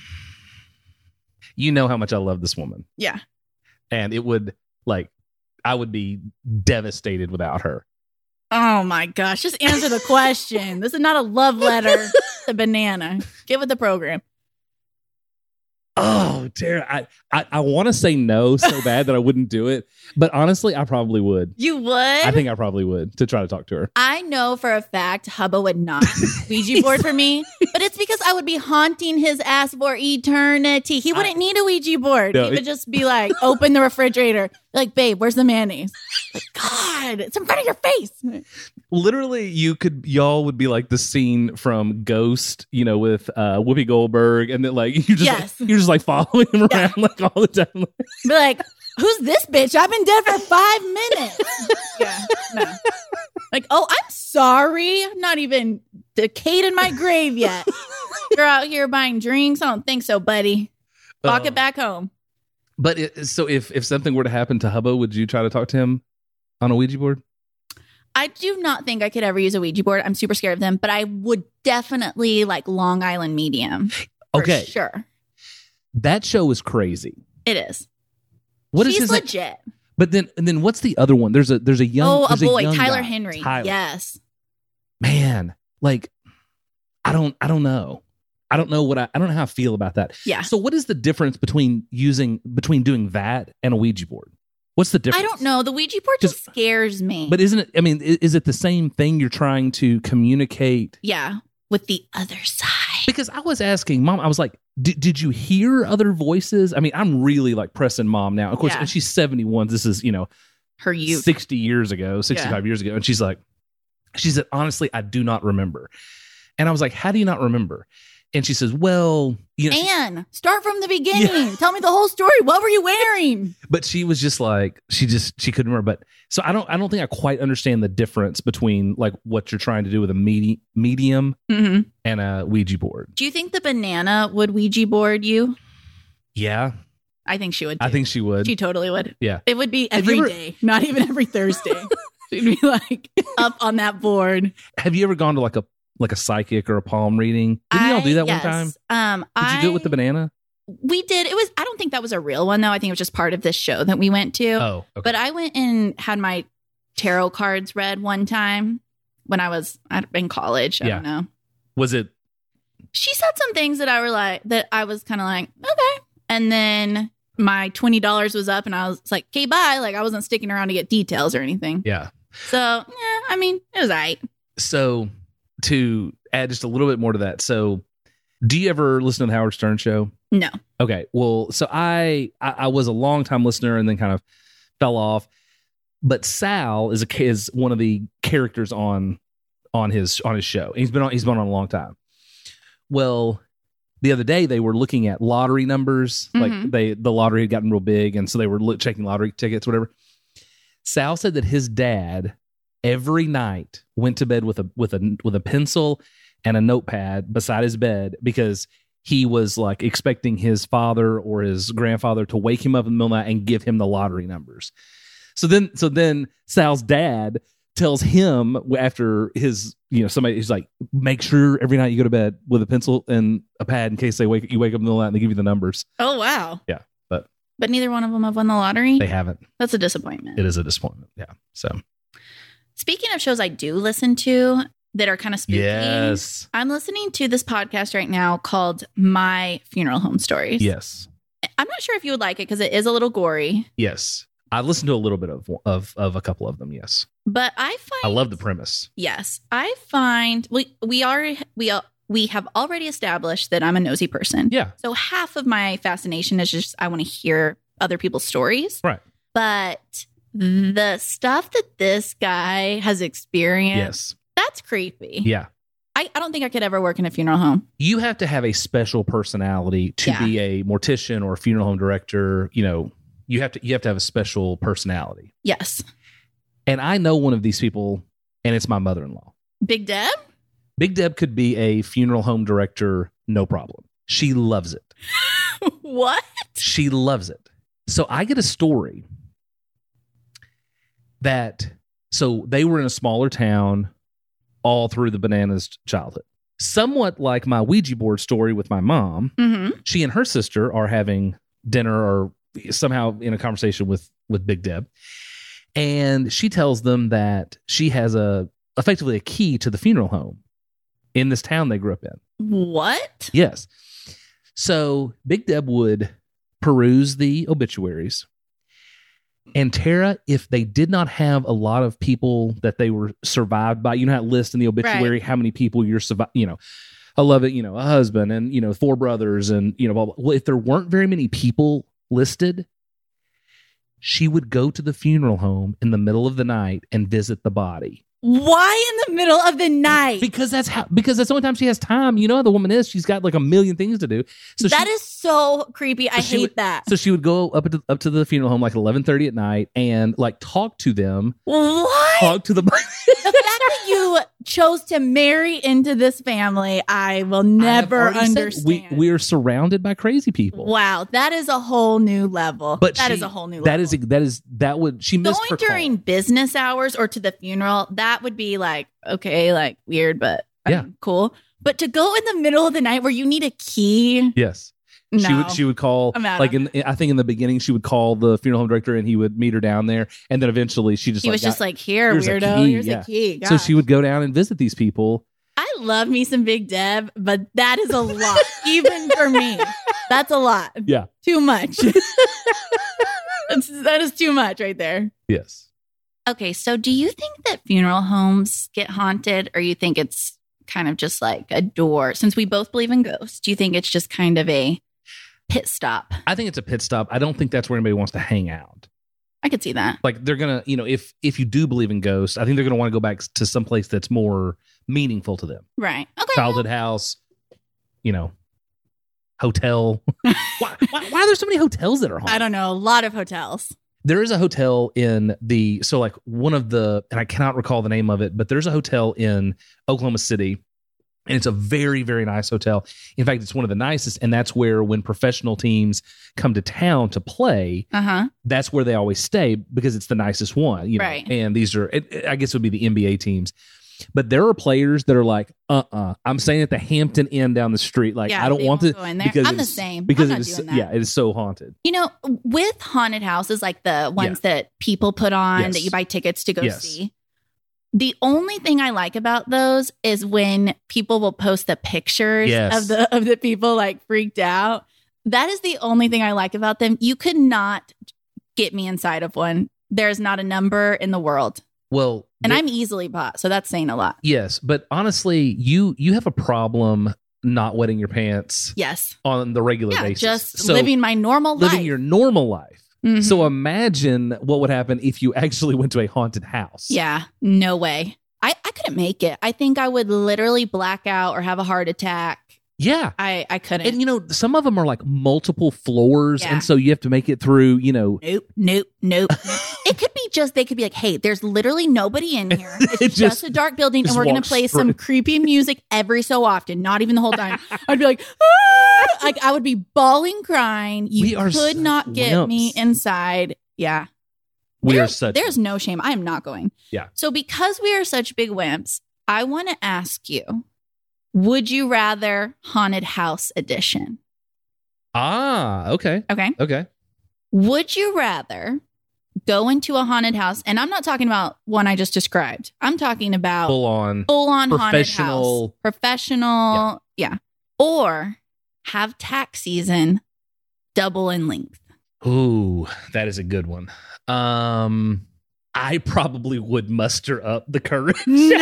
You know how much I love this woman. Yeah. And it would, like, I would be devastated without her. Oh my gosh. Just answer the question. This is not a love letter to Banana. Get with the program. Oh, Tara, I, I, I want to say no so bad that I wouldn't do it. But honestly, I probably would. You would? I think I probably would to try to talk to her. I know for a fact Hubba would not Ouija board for me, but it's because I would be haunting his ass for eternity. He wouldn't I, need a Ouija board. No, he would it, just be like, open the refrigerator. Like, babe, where's the mayonnaise? Like, God, it's in front of your face. Literally, you could, y'all would be like the scene from Ghost, you know, with uh, Whoopi Goldberg, and then like you just, yes. like, you're just like following him around yeah. like all the time. Be like, who's this bitch? I've been dead for five minutes. Yeah, no. Like, oh, I'm sorry. I'm not even decayed in my grave yet. You're out here buying drinks? I don't think so, buddy. Walk uh, it back home. But it, so if if something were to happen to Hubba, would you try to talk to him on a Ouija board? I do not think I could ever use a Ouija board. I'm super scared of them, but I would definitely like Long Island Medium. Okay. Sure. That show is crazy. It is. What She's is his legit. Name? But then and then what's the other one? There's a there's a young Oh, a boy, a Tyler guy. Henry. Tyler. Yes. Man, like I don't I don't know. I don't know what I I don't know how I feel about that. Yeah. So what is the difference between using between doing that and a Ouija board? What's the difference? I don't know. The Ouija board just scares me. But isn't it, I mean, is it the same thing you're trying to communicate? Yeah, with the other side. Because I was asking Mom, I was like, did you hear other voices? I mean, I'm really like pressing Mom now. Of course, yeah. and she's seventy-one. This is, you know, her youth. sixty years ago, sixty-five yeah. years ago. And she's like, she said, honestly, I do not remember. And I was like, how do you not remember? And she says, well, you know. Anne, start from the beginning. Yeah. Tell me the whole story. What were you wearing? But she was just like, she just, she couldn't remember. But so I don't, I don't think I quite understand the difference between like what you're trying to do with a medi- medium mm-hmm. and a Ouija board. Do you think the banana would Ouija board you? Yeah. I think she would. Too. I think she would. She totally would. Yeah. It would be every ever- day, not even every Thursday. She'd be like up on that board. Have you ever gone to like a, like a psychic or a palm reading? Didn't y'all do that I, yes. one time? Um, did I, you do it with the banana? We did. It was, I don't think that was a real one though. I think it was just part of this show that we went to. Oh, okay. But I went and had my tarot cards read one time when I was in college. I yeah. don't know. Was it? She said some things that I were like, that I was kind of like, okay. And then my twenty dollars was up and I was like, okay, bye. Like I wasn't sticking around to get details or anything. Yeah. So, yeah, I mean, it was all right. So to add just a little bit more to that. So do you ever listen to the Howard Stern show? No. Okay. Well, so I, I, I was a long time listener and then kind of fell off. But Sal is a is one of the characters on on his on his show. He's been on he's been on a long time. Well, the other day they were looking at lottery numbers. Mhm. Like they the lottery had gotten real big, and so they were li- checking lottery tickets, whatever. Sal said that his dad every night went to bed with a with a with a pencil and a notepad beside his bed because he was like expecting his father or his grandfather to wake him up in the middle of the night and give him the lottery numbers. So then, so then Sal's dad tells him after his, you know, somebody is like, make sure every night you go to bed with a pencil and a pad in case they wake you wake up in the middle of the night and they give you the numbers. Oh, wow. Yeah, but But neither one of them have won the lottery? they haven't. That's a disappointment. It is a disappointment. Yeah. So Speaking of shows I do listen to that are kind of spooky. yes, I'm listening to this podcast right now called My Funeral Home Stories. yes, I'm not sure if you would like it because it is a little gory, yes. I listened to a little bit of of of a couple of them. Yes, but I find I love the premise. Yes, I find we we are we are, we have already established that I'm a nosy person. Yeah, So half of my fascination is just I want to hear other people's stories. right. But the stuff that this guy has experienced, Yes, that's creepy. yeah. I, I don't think I could ever work in a funeral home. You have to have a special personality to Yeah. be a mortician or a funeral home director. You know, you have to you have to have a special personality. Yes. And I know one of these people, and it's my mother-in-law. Big Deb? Big Deb could be a funeral home director, no problem. She loves it. What? She loves it. So I get a story that, so they were in a smaller town all through the Bananas childhood. Somewhat like my Ouija board story with my mom, Mm-hmm. she and her sister are having dinner or somehow in a conversation with, with Big Deb. And she tells them that she has a effectively a key to the funeral home in this town they grew up in. What? Yes. So Big Deb would peruse the obituaries. And Tara, if they did not have a lot of people that they were survived by, you know how it lists in the obituary how many people you're survived, you know, I love it, you know, a husband and, you know, four brothers and, you know, blah, blah. Well, if there weren't very many people listed, she would go to the funeral home in the middle of the night and visit the body. Why in the middle of the night? Because that's how, because that's the only time she has time. You know how the woman is. She's got like a million things to do. So That she, is so creepy. I she hate would- that. So she would go up to, up to the funeral home like eleven thirty at night and like talk to them, What? talk to the The fact that you chose to marry into this family, I will never I have already said, understand. we we are surrounded by crazy people. Wow, that is a whole new level. But that she- is a whole new That level. is that is that would she missed her Going call. during business hours or to the funeral, that would be like, okay, like weird, but I Yeah. mean, cool. But to go in the middle of the night where you need a key, Yes. no. She would she would call I'm out like on in I think in the beginning she would call the funeral home director and he would meet her down there and then eventually she just he like was just got- like, here, here's a weirdo, key, here's yeah. a key. so Gosh. she would go down and visit these people. I love me some Big Deb, but that is a lot, even for me. That's a lot. Yeah. Too much. That's, that is too much right there. Yes. Okay, so do you think that funeral homes get haunted, or you think it's kind of just like a door? Since we both believe in ghosts, do you think it's just kind of a pit stop? I think it's a pit stop. I don't think that's where anybody wants to hang out. I could see that. Like they're gonna, you know, if if you do believe in ghosts, I think they're gonna want to go back to some place that's more meaningful to them. Right. Okay. Childhood house, you know, hotel. why, why, why are there so many hotels that are haunted? I don't know. A lot of hotels. There is a hotel in the, so like one of the, and I cannot recall the name of it, but there's a hotel in Oklahoma City. And it's a very, very nice hotel. In fact, it's one of the nicest. And that's where when professional teams come to town to play, Uh huh. that's where they always stay because it's the nicest one. You know? Right. And these are, it, I guess it would be the N B A teams. But there are players that are like, uh-uh, I'm staying at the Hampton Inn down the street. Like, Yeah, I don't they want won't to. go in there. Because I'm the it's- same. Because I'm not it is, doing that. yeah, it is so haunted. You know, with haunted houses, like the ones that people put on Yes. that you buy tickets to go Yes. see, The only thing I like about those is when people will post the pictures Yes. of the of the people like freaked out. That is the only thing I like about them. You could not get me inside of one. There's not a number in the world. Well, And the- I'm easily bought, so that's saying a lot. yes, but honestly, you you have a problem not wetting your pants Yes. on the regular Yeah, basis. just So, living my normal living life. your normal life. Mhm. So imagine what would happen if you actually went to a haunted house. Yeah, no way. I, I couldn't make it. I think I would literally black out or have a heart attack. Yeah. I, I couldn't. And you know, some of them are like multiple floors. Yeah. And so you have to make it through, you know, Nope, nope, nope. It could be just, they could be like, hey, there's literally nobody in here. It's It just, just- a dark building and just we're going walk to play some straight- creepy music every so often, not even the whole time. I'd be like, ah! Like I would be bawling, crying. You We are could such not get me wimps. inside. Yeah. we are There's- such. There's no shame. I am not going. Yeah. So because we are such big wimps, I want to ask you, would you rather haunted house edition? Ah, okay. Okay. Okay. Would you rather go into a haunted house? And I'm not talking about one I just described. I'm talking about Full on. full on haunted house. professional- Professional. Yeah. Or have tax season double in length. Ooh, that is a good one. Um, I probably would muster up the courage.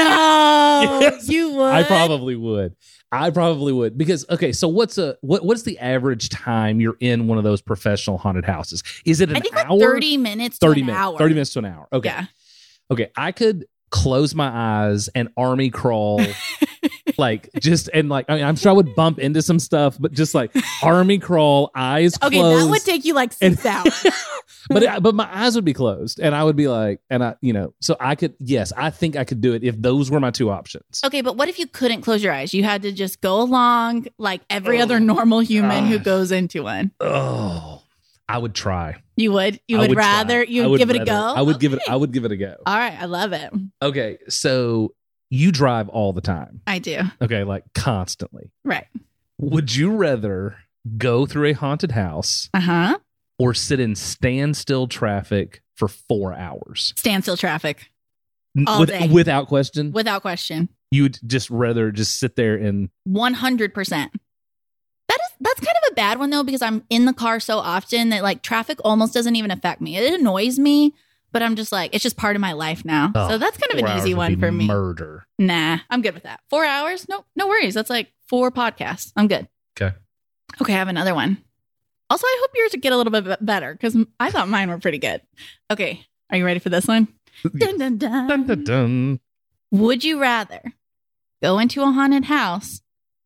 No, Yes. you would. I probably would. I probably would because okay. So what's a what? What's the average time you're in one of those professional haunted houses? Is it an I think hour? like thirty minutes to thirty an minutes. hour. Thirty minutes to an hour. Okay. Yeah. Okay. I could close my eyes and army crawl, like just and like I mean, I'm sure I would bump into some stuff, but just like army crawl, eyes Okay, closed. that would take you like six hours. but but my eyes would be closed, and I would be like, and I, you know, so I could, yes, I think I could do it if those were my two options. Okay, but what if you couldn't close your eyes? You had to just go along like every Oh, other normal human who gosh. goes into one. Oh, I would try. You would? You I would, would try. rather? I You would would give it a rather- go? I would give it. Okay. I would give it a go. All right, I love it. Okay, so you drive all the time. I do. Okay, like constantly. Right. Would you rather go through a haunted house Uh huh. or sit in standstill traffic for four hours? Standstill traffic N- All with- day. Without question, without question. you would just rather just sit there and one hundred percent. That is that's kind of a bad one though because I'm in the car so often that like traffic almost doesn't even affect me. It annoys me, but I'm just like it's just part of my life now. Oh, so that's kind of four an hours easy would one be for me. Murder. Nah, I'm good with that. Four hours? No, no worries. That's like four podcasts. I'm good. Okay. Okay, I have another one. Also, I hope yours get a little bit be- better because I thought mine were pretty good. Okay, are you ready for this one? Dun, dun, dun. Dun, dun, dun. Would you rather go into a haunted house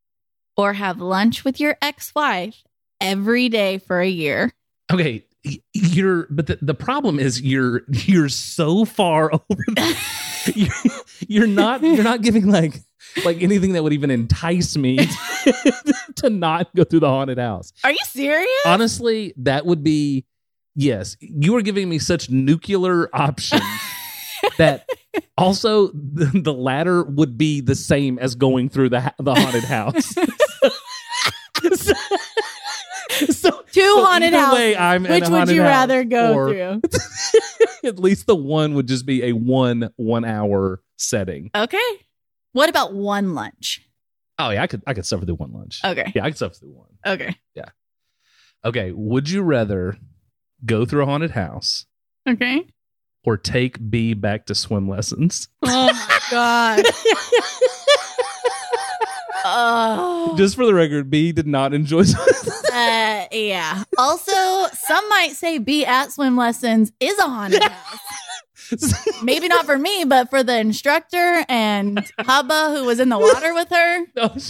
or have lunch with your ex-wife every day for a year? Okay, y- you're but the, the problem is you're you're so far over. you're, you're not you're not giving like like anything that would even entice me to not go through the haunted house. Are you serious? Honestly, that would be yes. You are giving me such nuclear options that also the, the latter would be the same as going through the ha- the haunted house. so, so- Two so haunted either houses. way, I'm in Which a would haunted you house, rather go or through? At least the one would just be a one one hour setting. Okay. What about one lunch? Oh yeah, I could I could suffer through one lunch. Okay. Yeah, I could suffer through one. Okay. Okay, would you rather go through a haunted house Okay. or take B back to swim lessons? Oh my god. Oh. Just for the record, B did not enjoy swim lessons. Uh, yeah. Also, some might say be at swim lessons is a haunted house. Maybe not for me, but for the instructor and Hubba who was in the water with her.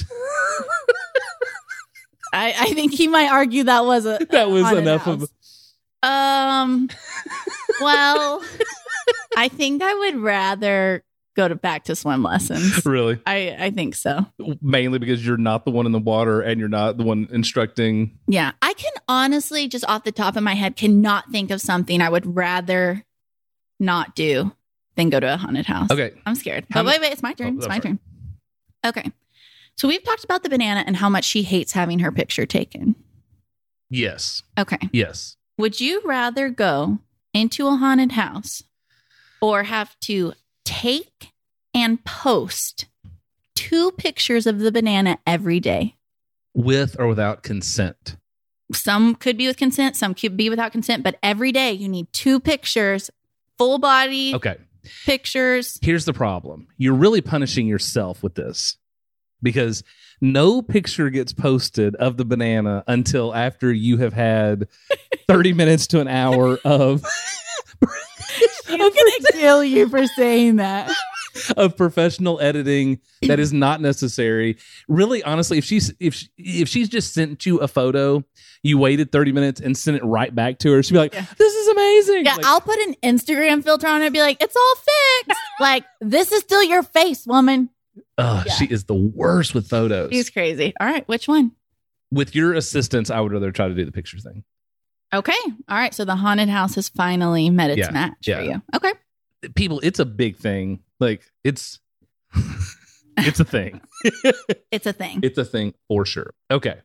I, I think he might argue that was a That was haunted enough house. of Um. Well, I think I would rather go to back to swim lessons. really. I I think so. Mainly because you're not the one in the water and you're not the one instructing. Yeah, I can honestly, just off the top of my head, cannot think of something I would rather not do than go to a haunted house. Okay. I'm scared. How But ma- wait, wait, it's my turn. Oh, it's that's my right. turn. Okay. So we've talked about the banana and how much she hates having her picture taken. Yes. Okay. Yes. Would you rather go into a haunted house or have to take and post two pictures of the banana every day. With or without consent? Some could be with consent, some could be without consent, but every day you need two pictures, full body Okay. pictures. Here's the problem. You're really punishing yourself with this because no picture gets posted of the banana until after you have had thirty minutes to an hour of She's going to kill you for saying that. of professional editing that is not necessary. Really, honestly, if she's if she, if she's just sent you a photo, you waited thirty minutes and sent it right back to her, she'd be like, Yeah. "This is amazing." Yeah, Like, I'll put an Instagram filter on it and be like, it's all fixed. Like, this is still your face, woman. ugh, Yeah. she is the worst with photos. She's crazy. All right, which one? With your assistance, I would rather try to do the picture thing. Okay. All right. So the haunted house has finally met its Yeah, match yeah. for you. Okay. People, it's a big thing. Like it's it's a thing. It's a thing. It's a thing for sure. Okay.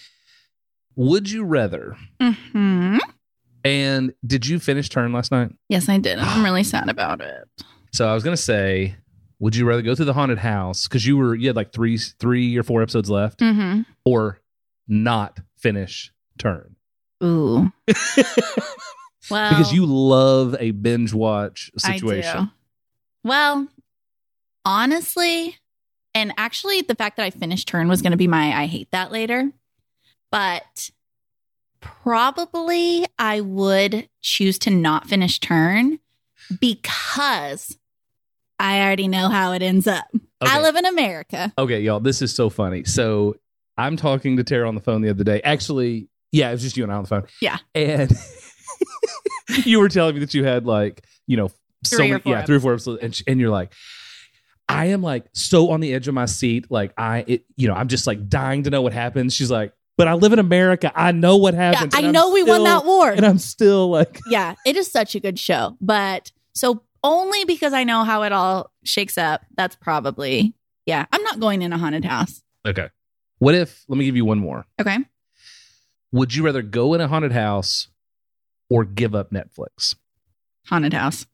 Would you rather? hmm And did you finish Turn last night? Yes, I did. I'm really sad about it. So I was gonna say, would you rather go through the haunted house because you were you had like three three or four episodes left, hmm or not finish Turn? Ooh. Well, Because you love a binge watch I situation. do. Well, honestly, and actually, the fact that I finished Turn was going to be my I hate that later. But probably I would choose to not finish Turn because I already know how it ends up. I Okay. live in America. Okay, y'all, this is so funny. So I'm talking to Tara on the phone the other day. Actually, yeah, it was just you and I on the phone. Yeah. And you were telling me that you had like, you know, so Three or many, four yeah, three or four episodes. And, sh- and you're like, I am like so on the edge of my seat. Like I, it, you know, I'm just like dying to know what happens. She's like, but I live in America. I know what Yeah, happens. I And I'm know we won still- that war. And I'm still like, Yeah, it is such a good show. But so only because I know how it all shakes up, that's probably, yeah, I'm not going in a haunted house. okay. What if, let me give you one more. Okay. Would you rather go in a haunted house or give up Netflix? Haunted house.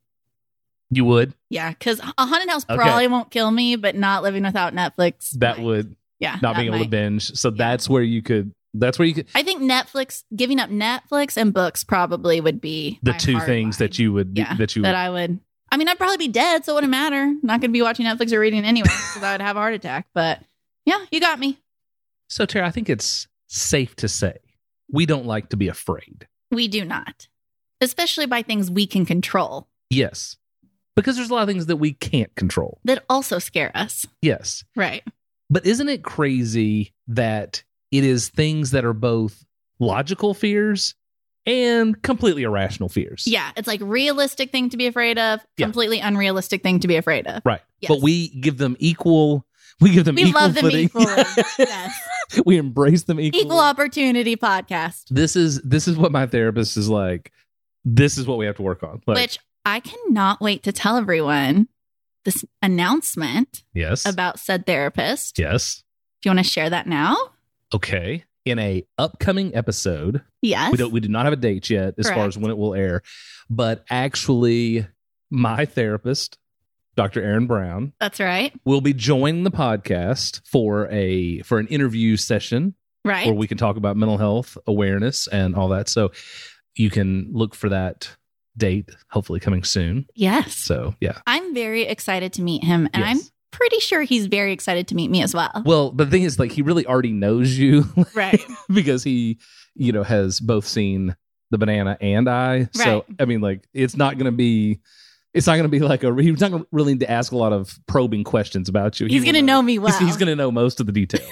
You would? Yeah, because a haunted house Okay. probably won't kill me, but not living without Netflix. That might. would, Yeah. not that being able to might. binge. So that's where you could, that's where you could, I think Netflix, giving up Netflix and books probably would be the my two hard things line. that you would, yeah, that you that would. I would. I mean, I'd probably be dead, so it wouldn't matter. Not going to be watching Netflix or reading anyway because I would have a heart attack. But yeah, you got me. So, Tara, I think it's safe to say we don't like to be afraid. We do not, especially by things we can control Yes. Because there's a lot of things that we can't control. that also scare us. Yes. Right. But isn't it crazy that it is things that are both logical fears and completely irrational fears? Yeah, it's like realistic thing to be afraid of, Yeah. completely unrealistic thing to be afraid of. Right. Yes. But we give them equal, we give them We equal love them footing. equally. Yes. We embrace them equally. Equal opportunity podcast, This is, this is what my therapist is like. This is what we have to work on. Like, which I cannot wait to tell everyone this announcement yes. about said therapist. Yes. Do you want to share that now? Okay. In a upcoming episode, Yes. we don't we do not have a date yet as far Correct. as when it will air, but actually my therapist, Doctor Aaron Brown, That's right. will be joining the podcast for a for an interview session Right. where we can talk about mental health awareness and all that. So you can look for that date hopefully coming soon. yes. So, yeah. I'm very excited to meet him, and Yes. I'm pretty sure he's very excited to meet me as well. Well, but the thing is, like, he really already knows you Right. because he, you know, has both seen The Banana and I. So, Right. I mean, like, it's not going to be, it's not going to be like a, he's not going to really need to ask a lot of probing questions about you. He He's will going to know me well. He's, he's going to know most of the details.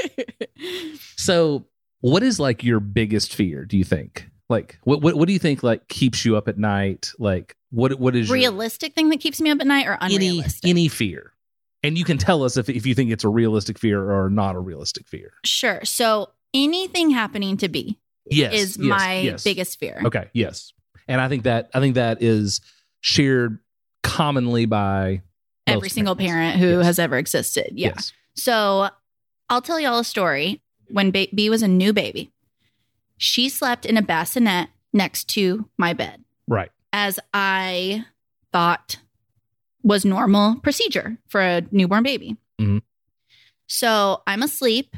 So, what is like your biggest fear, do you think? Like, what, what, what do you think, like, keeps you up at night? Like, what, what is your, Realistic thing that keeps me up at night or any, unrealistic? any fear? And you can tell us if, if you think it's a realistic fear or not a realistic fear. Sure. So anything happening to be Yes. is yes, my yes. biggest fear. Okay. Yes. And I think that, I think that is shared commonly by Every most single parents. parent who Yes. has ever existed. Yeah. Yes. So I'll tell y'all a story. When ba- B was a new baby, she slept in a bassinet next to my bed Right. as I thought was normal procedure for a newborn baby. Mhm. So I'm asleep,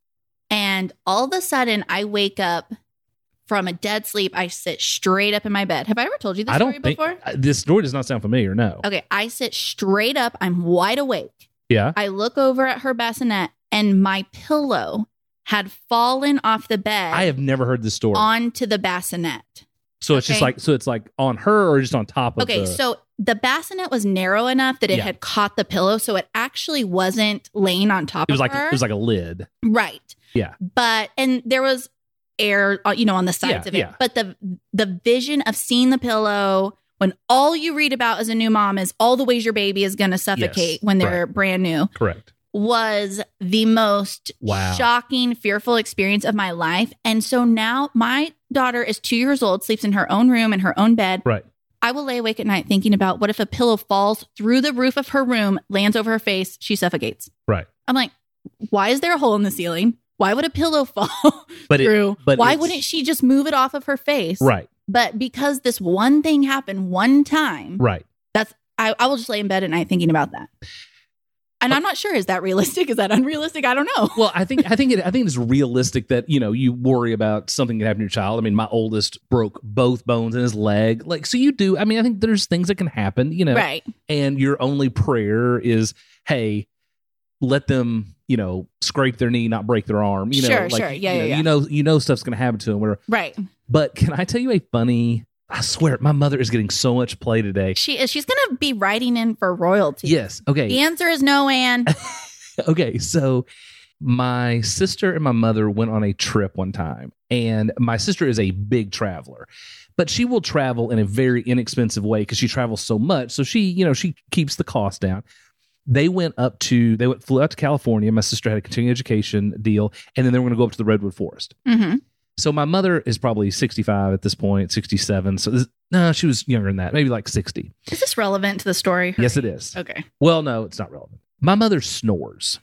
and all of a sudden I wake up from a dead sleep. I sit straight up in my bed. Have I ever told you this I story don't think before? uh, this story does not sound familiar. No. Okay, I sit straight up. I'm wide awake. Yeah. I look over at her bassinet, and my pillow had fallen off the bed I have never heard this story. onto the bassinet. so it's just okay. like so it's like on her or just on top of Okay, the so the bassinet was narrow enough that it Yeah. had caught the pillow, so it actually wasn't laying on top it was of like her. it was like a lid. Right. Yeah. But and there was air, uh, you know, on the sides Yeah, of it. yeah. But the the vision of seeing the pillow when all you read about as a new mom is all the ways your baby is going to suffocate Yes, when they're right. brand new Correct. was the most Wow. shocking, fearful experience of my life. And so now my daughter is two years old, sleeps in her own room in her own bed. Right. I will lay awake at night thinking about what if a pillow falls through the roof of her room, lands over her face, she suffocates. Right. I'm like, why is there a hole in the ceiling? Why would a pillow fall But it- through? but Why it's- wouldn't she just move it off of her face? Right. But because this one thing happened one time, Right. that's I, I will just lay in bed at night thinking about that. And I'm not sure, is that realistic? Is that unrealistic? I don't know. Well, I think I think it I think it's realistic that, you know, you worry about something that happened to your child. I mean, my oldest broke both bones in his leg. Like, so you do. I mean, I think there's things that can happen, you know. Right. And your only prayer is, hey, let them, you know, scrape their knee, not break their arm. You know, Sure, like, sure. Yeah, you yeah, know, yeah. You know, you know stuff's gonna happen to them. Whatever. Right. But can I tell you a funny? I swear, my mother is getting so much play today. She is. She's going to be writing in for royalty. Yes. Okay. The answer is no, Anne. Okay, so my sister and my mother went on a trip one time, and my sister is a big traveler, but she will travel in a very inexpensive way because she travels so much. So she, you know, she keeps the cost down. They went up to, they went, flew out to California. My sister had a continuing education deal, and then they were going to go up to the Redwood Forest. Mm-hmm. So my mother is probably sixty-five at this point, sixty-seven. So this, no, she was younger than that, maybe like sixty. Is this relevant to the story? Yes, it is. Okay. Well, no, it's not relevant. My mother snores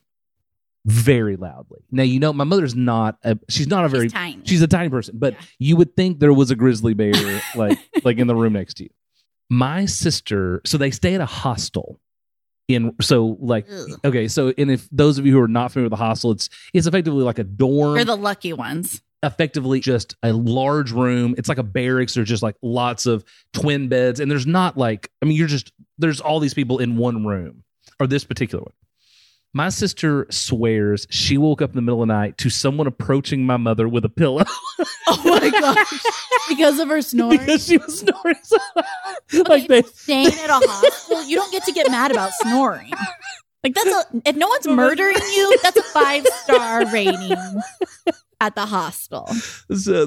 very loudly. Now, you know, my mother's not a, she's not a very, She's tiny. she's a tiny person, but Yeah. you would think there was a grizzly bear like, like in the room next to you. My sister, so they stay at a hostel in, so like, Ugh. okay. So, and if those of you who are not familiar with the hostel, it's, it's effectively like a dorm. You're the lucky ones. Effectively just a large room. It's like a barracks. There's just like lots of twin beds. And there's not like, I mean, you're just, there's all these people in one room, or this particular one. My sister swears she woke up in the middle of the night to someone approaching my mother with a pillow. Oh my gosh. Because of her snoring. Because she was snoring so loud. Okay, Like they, staying at a hospital, you don't get to get mad about snoring. Like that's a, if no one's murdering you, that's a five star rating at the hospital. so,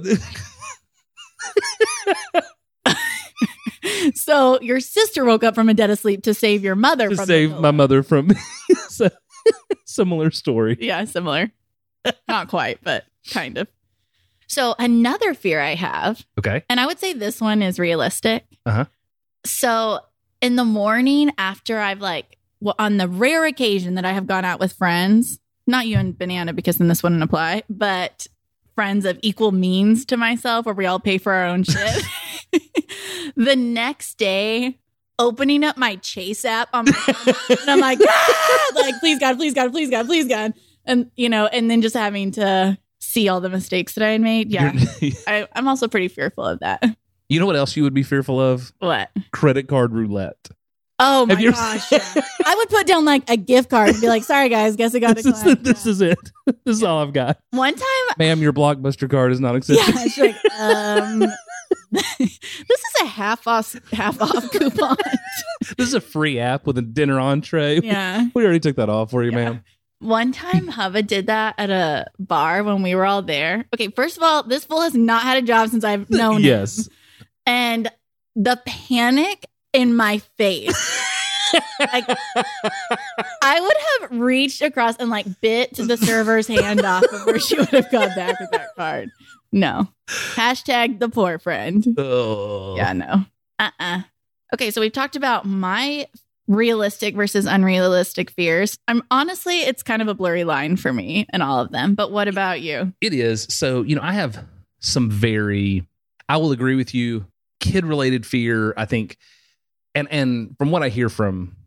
So your sister woke up from a dead asleep to save your mother to from save the my pillow. mother from so, similar story. Yeah, similar. Not quite, but kind of. So another fear I have, Okay. and I would say this one is realistic. Uh-huh. So in the morning after I've like, well, on the rare occasion that I have gone out with friends, not you and Banana because then this wouldn't apply, but friends of equal means to myself where we all pay for our own shit. The next day, opening up my Chase app on my phone, and I'm like, ah! like, please God, please God, please God, please God. And, you know, and then just having to see all the mistakes that I had made. Yeah. You're- I, I'm also pretty fearful of that. You know what else you would be fearful of? What? Credit card roulette. Oh my Have you- gosh. yeah. I would put down like a gift card and be like, sorry guys, guess I got This, to is, this is it. This is all I've got. One time, Ma'am, your Blockbuster card is not accepted. yeah, it's like, um, this is a half off, half off coupon. This is a free app with a dinner entree. Yeah. We already took that off for you, Yeah. ma'am. One time, Hubba did that at a bar when we were all there. Okay, first of all, this fool has not had a job since I've known him. Yes. And the panic in my face. Like, I would have reached across and like bit the server's hand off before she would have got back with that card. No. Hashtag the poor friend. Oh. Yeah, no. Uh-uh. Okay, so we've talked about my realistic versus unrealistic fears. I'm honestly, it's kind of a blurry line for me in all of them. But what about you? It is. So, you know, I have some very, I will agree with you, kid related fear, I think. And and from what I hear from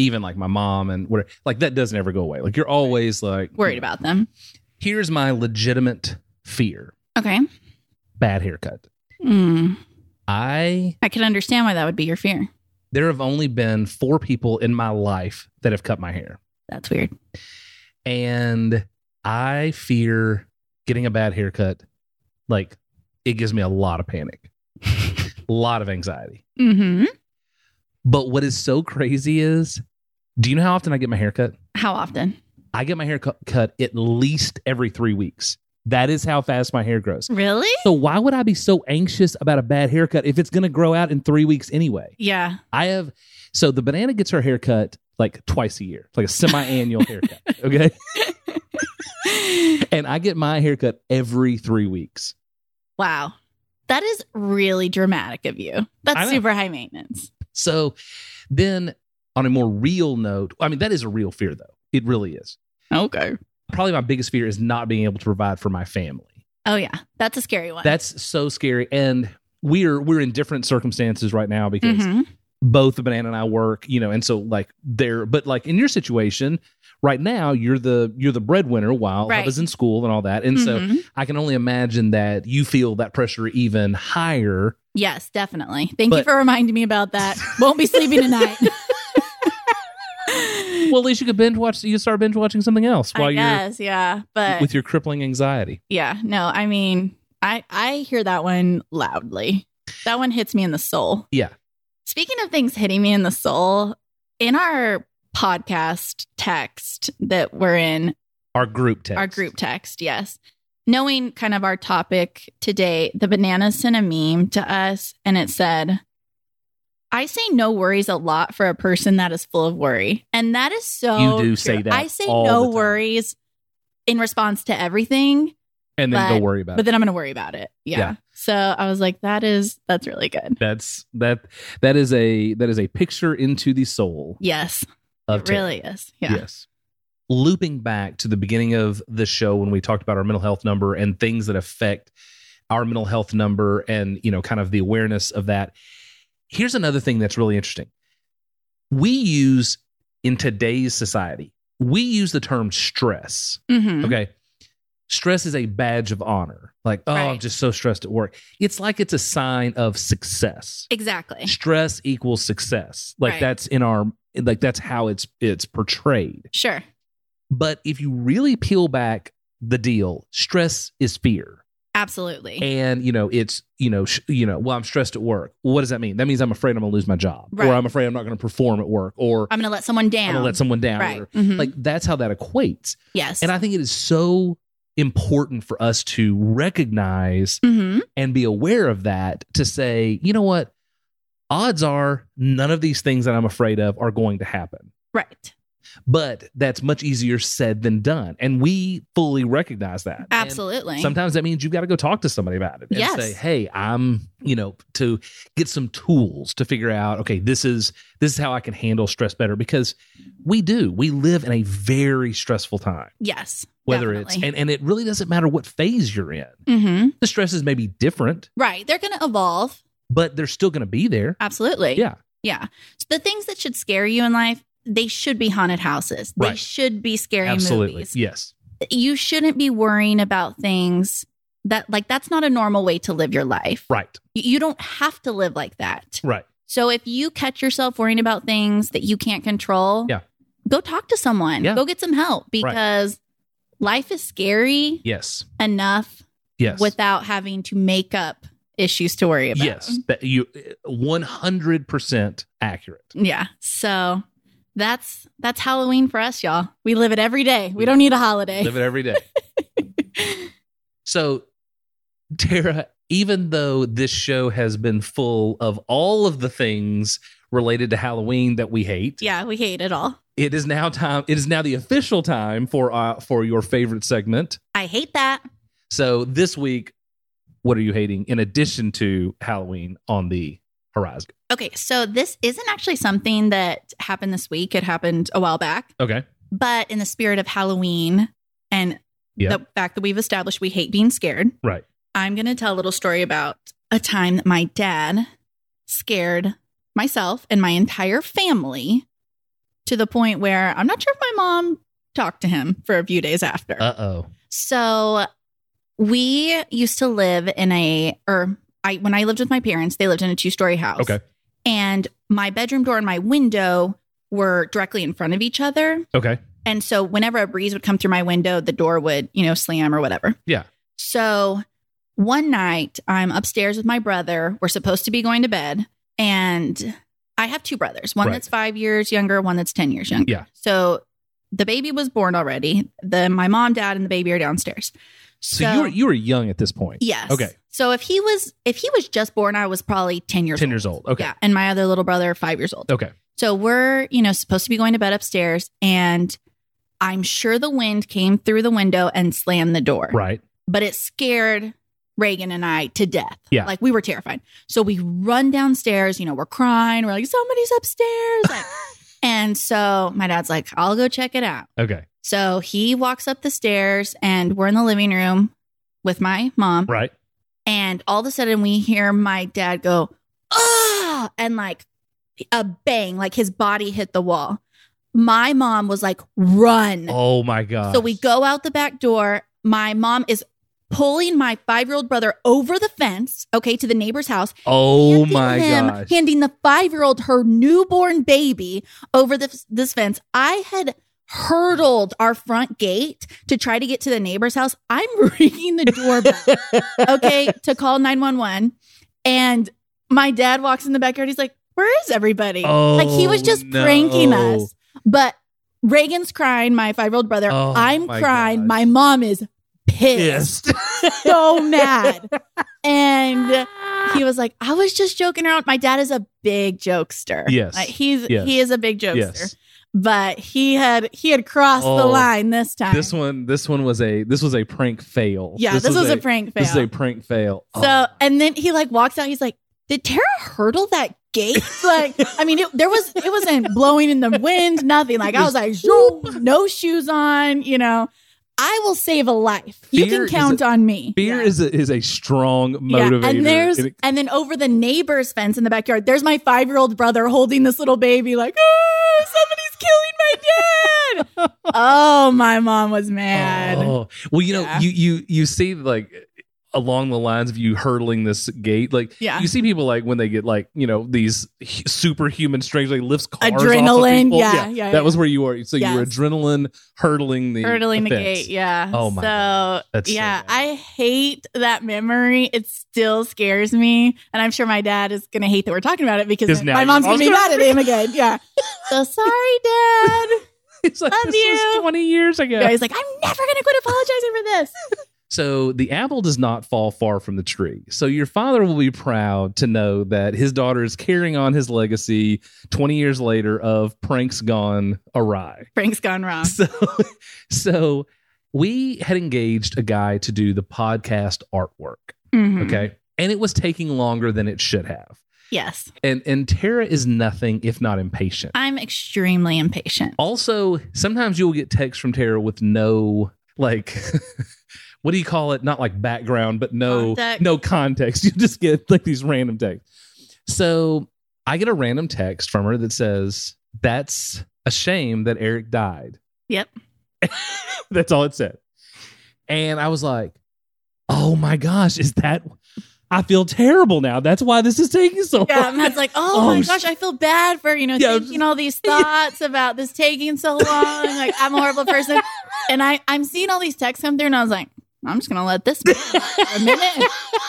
even like my mom and whatever, like that doesn't ever go away. Like you're always like Worried about them. Here's my legitimate fear. Okay. Bad haircut. Mm. I I can understand why that would be your fear. There have only been four people in my life that have cut my hair. That's weird. And I fear getting a bad haircut. Like, it gives me a lot of panic, a lot of anxiety. Mm-hmm. But what is so crazy is, do you know how often I get my hair cut? How often? I get my hair cu- cut at least every three weeks. That is how fast my hair grows. Really? So why would I be so anxious about a bad haircut if it's going to grow out in three weeks anyway? Yeah. I have, so the banana gets her haircut like twice a year, like a semi-annual haircut. Okay. And I get my haircut every three weeks. Wow. That is really dramatic of you. That's super high maintenance. So then on a more real note, I mean, that is a real fear though. It really is. Okay. Probably my biggest fear is not being able to provide for my family. Oh yeah. That's a scary one. That's so scary. And we're, we're in different circumstances right now because mm-hmm. both the banana and I work, you know, and so like they're, but like in your situation right now, you're the, you're the breadwinner while right. I was in school and all that. And mm-hmm. so I can only imagine that you feel that pressure even higher. Yes, definitely. Thank but, you for reminding me about that. Won't be sleeping tonight. Well, at least you could binge watch, you start binge watching something else while I guess, you're, yeah, but with your crippling anxiety. Yeah, no, I mean, I, I hear that one loudly. That one hits me in the soul. Yeah. Speaking of things hitting me in the soul, in our podcast text that we're in, our group text, our group text, yes. Knowing kind of our topic today, the banana sent a meme to us and it said, I say no worries a lot for a person that is full of worry. And that is so You do true. say that I say all no the time. worries in response to everything. And then but, go worry about but it. then I'm going to worry about it. Yeah. Yeah. So I was like, that is, that's really good. That's, that, that is a, that is a picture into the soul. Yes. Of it really is. Yeah. Yes. Looping back to the beginning of the show when we talked about our mental health number and things that affect our mental health number and, you know, kind of the awareness of that. Here's another thing that's really interesting. We use in today's society, we use the term stress. Mm-hmm. Okay. Stress is a badge of honor. Like, oh, Right. I'm just so stressed at work. It's like it's a sign of success. Exactly. Stress equals success. Like Right. that's in our, like that's how it's it's portrayed. Sure. But if you really peel back the deal, stress is fear. Absolutely. And, you know, it's, you know, sh- you know, well, I'm stressed at work. Well, what does that mean? That means I'm afraid I'm going to lose my job. Right. Or I'm afraid I'm not going to perform at work. Or I'm going to let someone down. I'm going to let someone down. Right. Or, Mhm. Like, that's how that equates. Yes. And I think it is so important for us to recognize mm-hmm. and be aware of that to say, you know what? Odds are none of these things that I'm afraid of are going to happen. Right. But that's much easier said than done. And we fully recognize that. Absolutely. And sometimes that means you've got to go talk to somebody about it and Yes. say, hey, I'm, you know, to get some tools to figure out, okay, this is this is how I can handle stress better, because we do. We live in a very stressful time. Yes. Whether definitely. it's and, and it really doesn't matter what phase you're in. mm-hmm. The stresses may be different, Right. They're going to evolve. but they're still going to be there. Absolutely. Yeah. Yeah. So the things that should scare you in life, they should be haunted houses. They Right. should be scary Absolutely. movies. Yes. You shouldn't be worrying about things that, like, that's not a normal way to live your life. Right. You, you don't have to live like that. Right. So if you catch yourself worrying about things that you can't control, Yeah. go talk to someone. Yeah. Go get some help, because life is scary Yes. enough Yes. without having to make up issues to worry about. Yes. That you one hundred percent accurate. Yeah. So that's that's Halloween for us, y'all. We live it every day. We don't need a holiday. Live it every day. So, Tara, even though this show has been full of all of the things related to Halloween that we hate, Yeah, we hate it all. it is now time. It is now the official time for uh, for your favorite segment. I hate that. So this week, what are you hating in addition to Halloween on the horizon? Okay, so this isn't actually something that happened this week. It happened a while back. Okay. But in the spirit of Halloween and Yeah. the fact that we've established we hate being scared, Right. I'm going to tell a little story about a time that my dad scared myself and my entire family to the point where I'm not sure if my mom talked to him for a few days after. Uh-oh. So we used to live in a, or I, when I lived with my parents, they lived in a two-story house. Okay. And my bedroom door and my window were directly in front of each other. Okay. And so whenever a breeze would come through my window, the door would, you know, slam or whatever. Yeah. So one night I'm upstairs with my brother. We're supposed to be going to bed. And I have two brothers, one Right. that's five years younger, one that's ten years younger. Yeah. So the baby was born already. The my mom, dad, and the baby are downstairs. So, so you were you were young at this point. Yes. Okay. So if he was if he was just born, I was probably ten years ten old. years old. Okay. Yeah. And my other little brother, five years old. Okay. So we're, you know, supposed to be going to bed upstairs, and I'm sure the wind came through the window and slammed the door. Right. But it scared Reagan and I to death. Yeah. Like we were terrified. So we run downstairs, you know, we're crying. We're like, somebody's upstairs. Like, and so my dad's like, I'll go check it out. Okay. So he walks up the stairs, and we're in the living room with my mom. Right. And all of a sudden we hear my dad go, ah, and like a bang, like his body hit the wall. My mom was like, run. Oh my God. So we go out the back door. My mom is pulling my five-year-old brother over the fence, okay, to the neighbor's house. Oh handing my him, gosh. Handing the five-year-old her newborn baby over this, this fence. I had hurdled our front gate to try to get to the neighbor's house. I'm ringing the doorbell, okay, to call nine one one. And my dad walks in the backyard. He's like, where is everybody? Oh, like he was just no. pranking us. But Reagan's crying, my five-year-old brother. Oh, I'm my crying. gosh. My mom is pissed. So mad. And he was like, I was just joking around. My dad is a big jokester. Yes. Like he's Yes. he is a big jokester. Yes. But he had he had crossed the Oh, line this time. This one this one was a this was a prank fail. Yeah, this, was, a, prank fail. This is a prank fail. So Oh. and then he like walks out. He's like, did Tara hurdle that gate? Like, I mean, it, there was it wasn't blowing in the wind, nothing. Like I was like, zoom, no shoes on. You know, I will save a life. You Fear can is count a- on me. Fear Yeah. is a, is a strong motivator. Yeah, and there's And it- and then over the neighbor's fence in the backyard, there's my five year old brother holding this little baby, like, oh, somebody's killing my dad. Oh, my mom was mad. Oh. Well, you know, Yeah. you you you see like along the lines of you hurdling this gate, like Yeah. you see people like when they get like you know these hu- superhuman strength, like lifts cars, off of Adrenaline, people. yeah, yeah, That was yeah. where you were. So you were Yes. adrenaline hurdling the Hurdling the, fence. gate, yeah. Oh, my So God. That's so yeah, bad. I hate that memory. It still scares me, and I'm sure my dad is gonna hate that we're talking about it because 'Cause now my your mom's gonna mom's be gonna mad at him again. Yeah. So sorry, Dad. It's like Love this was you. twenty years ago. Yeah, he's like, I'm never gonna quit apologizing for this. So the apple does not fall far from the tree. So your father will be proud to know that his daughter is carrying on his legacy twenty years later of pranks gone awry. Frank's gone wrong. So, so we had engaged a guy to do the podcast artwork. Mhm. Okay. And it was taking longer than it should have. Yes. And and Tara is nothing if not impatient. I'm extremely impatient. Also, sometimes you'll get texts from Tara with no like what do you call it? Not like background, but no Context. no context. You just get like these random texts. So I get a random text from her that says, "That's a shame that Eric died." Yep. That's all it said. And I was like, "Oh my gosh, is that I feel terrible now. That's why this is taking so Yeah, long." Matt's like, oh, Oh, my sh- gosh, I feel bad for, you know, Yeah, thinking all these thoughts about this taking so long. Like, I'm a horrible person. And I, I'm seeing all these texts come through, and I was like, I'm just going to let this be for a minute.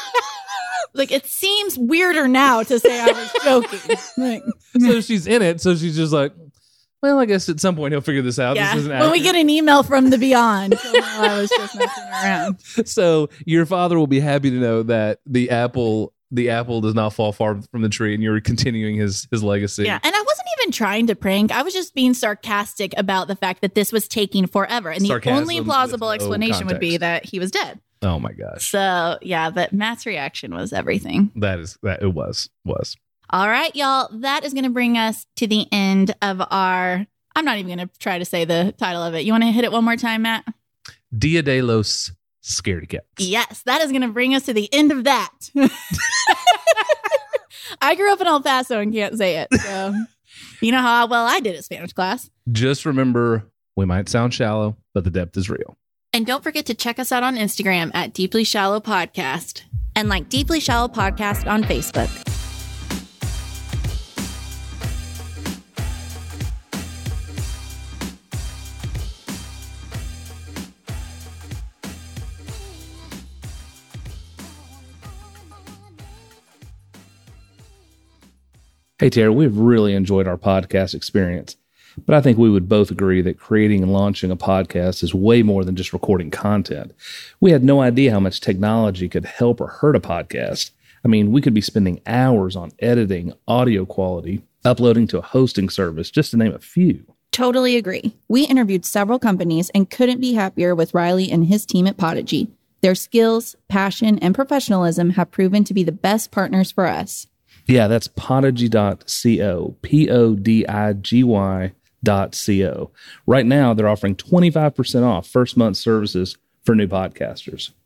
Like, it seems weirder now to say I was joking. Like, So she's in it. So she's just like, well, I guess at some point he'll figure this out. yeah. This isn't When we accurate. get an email from the beyond, so I was just messing around. So your father will be happy to know that the apple the apple does not fall far from the tree, and you're continuing his his legacy. Yeah, and I wasn't even trying to prank. I was just being sarcastic about the fact that this was taking forever. And the Sarcasm only plausible with no explanation would be context. that he was dead. Oh my gosh, So, yeah, but Matt's reaction was everything. that is that it was was. All right, y'all. That is going to bring us to the end of our. I'm not even going to try to say the title of it. You want to hit it one more time, Matt? Dia de los Scaredy Cats. Yes, that is going to bring us to the end of that. I grew up in El Paso and can't say it. So You know how well I did at Spanish class. Just remember, we might sound shallow, but the depth is real. And don't forget to check us out on Instagram at Deeply Shallow Podcast. And like Deeply Shallow Podcast on Facebook. Hey, Tara, we've really enjoyed our podcast experience, but I think we would both agree that creating and launching a podcast is way more than just recording content. We had no idea how much technology could help or hurt a podcast. I mean, we could be spending hours on editing, audio quality, uploading to a hosting service, just to name a few. Totally agree. We interviewed several companies and couldn't be happier with Riley and his team at Podigy. Their skills, passion, and professionalism have proven to be the best partners for us. Yeah, that's podigy dot co, P O D I G Y dot co. Right now, they're offering twenty-five percent off first month services for new podcasters.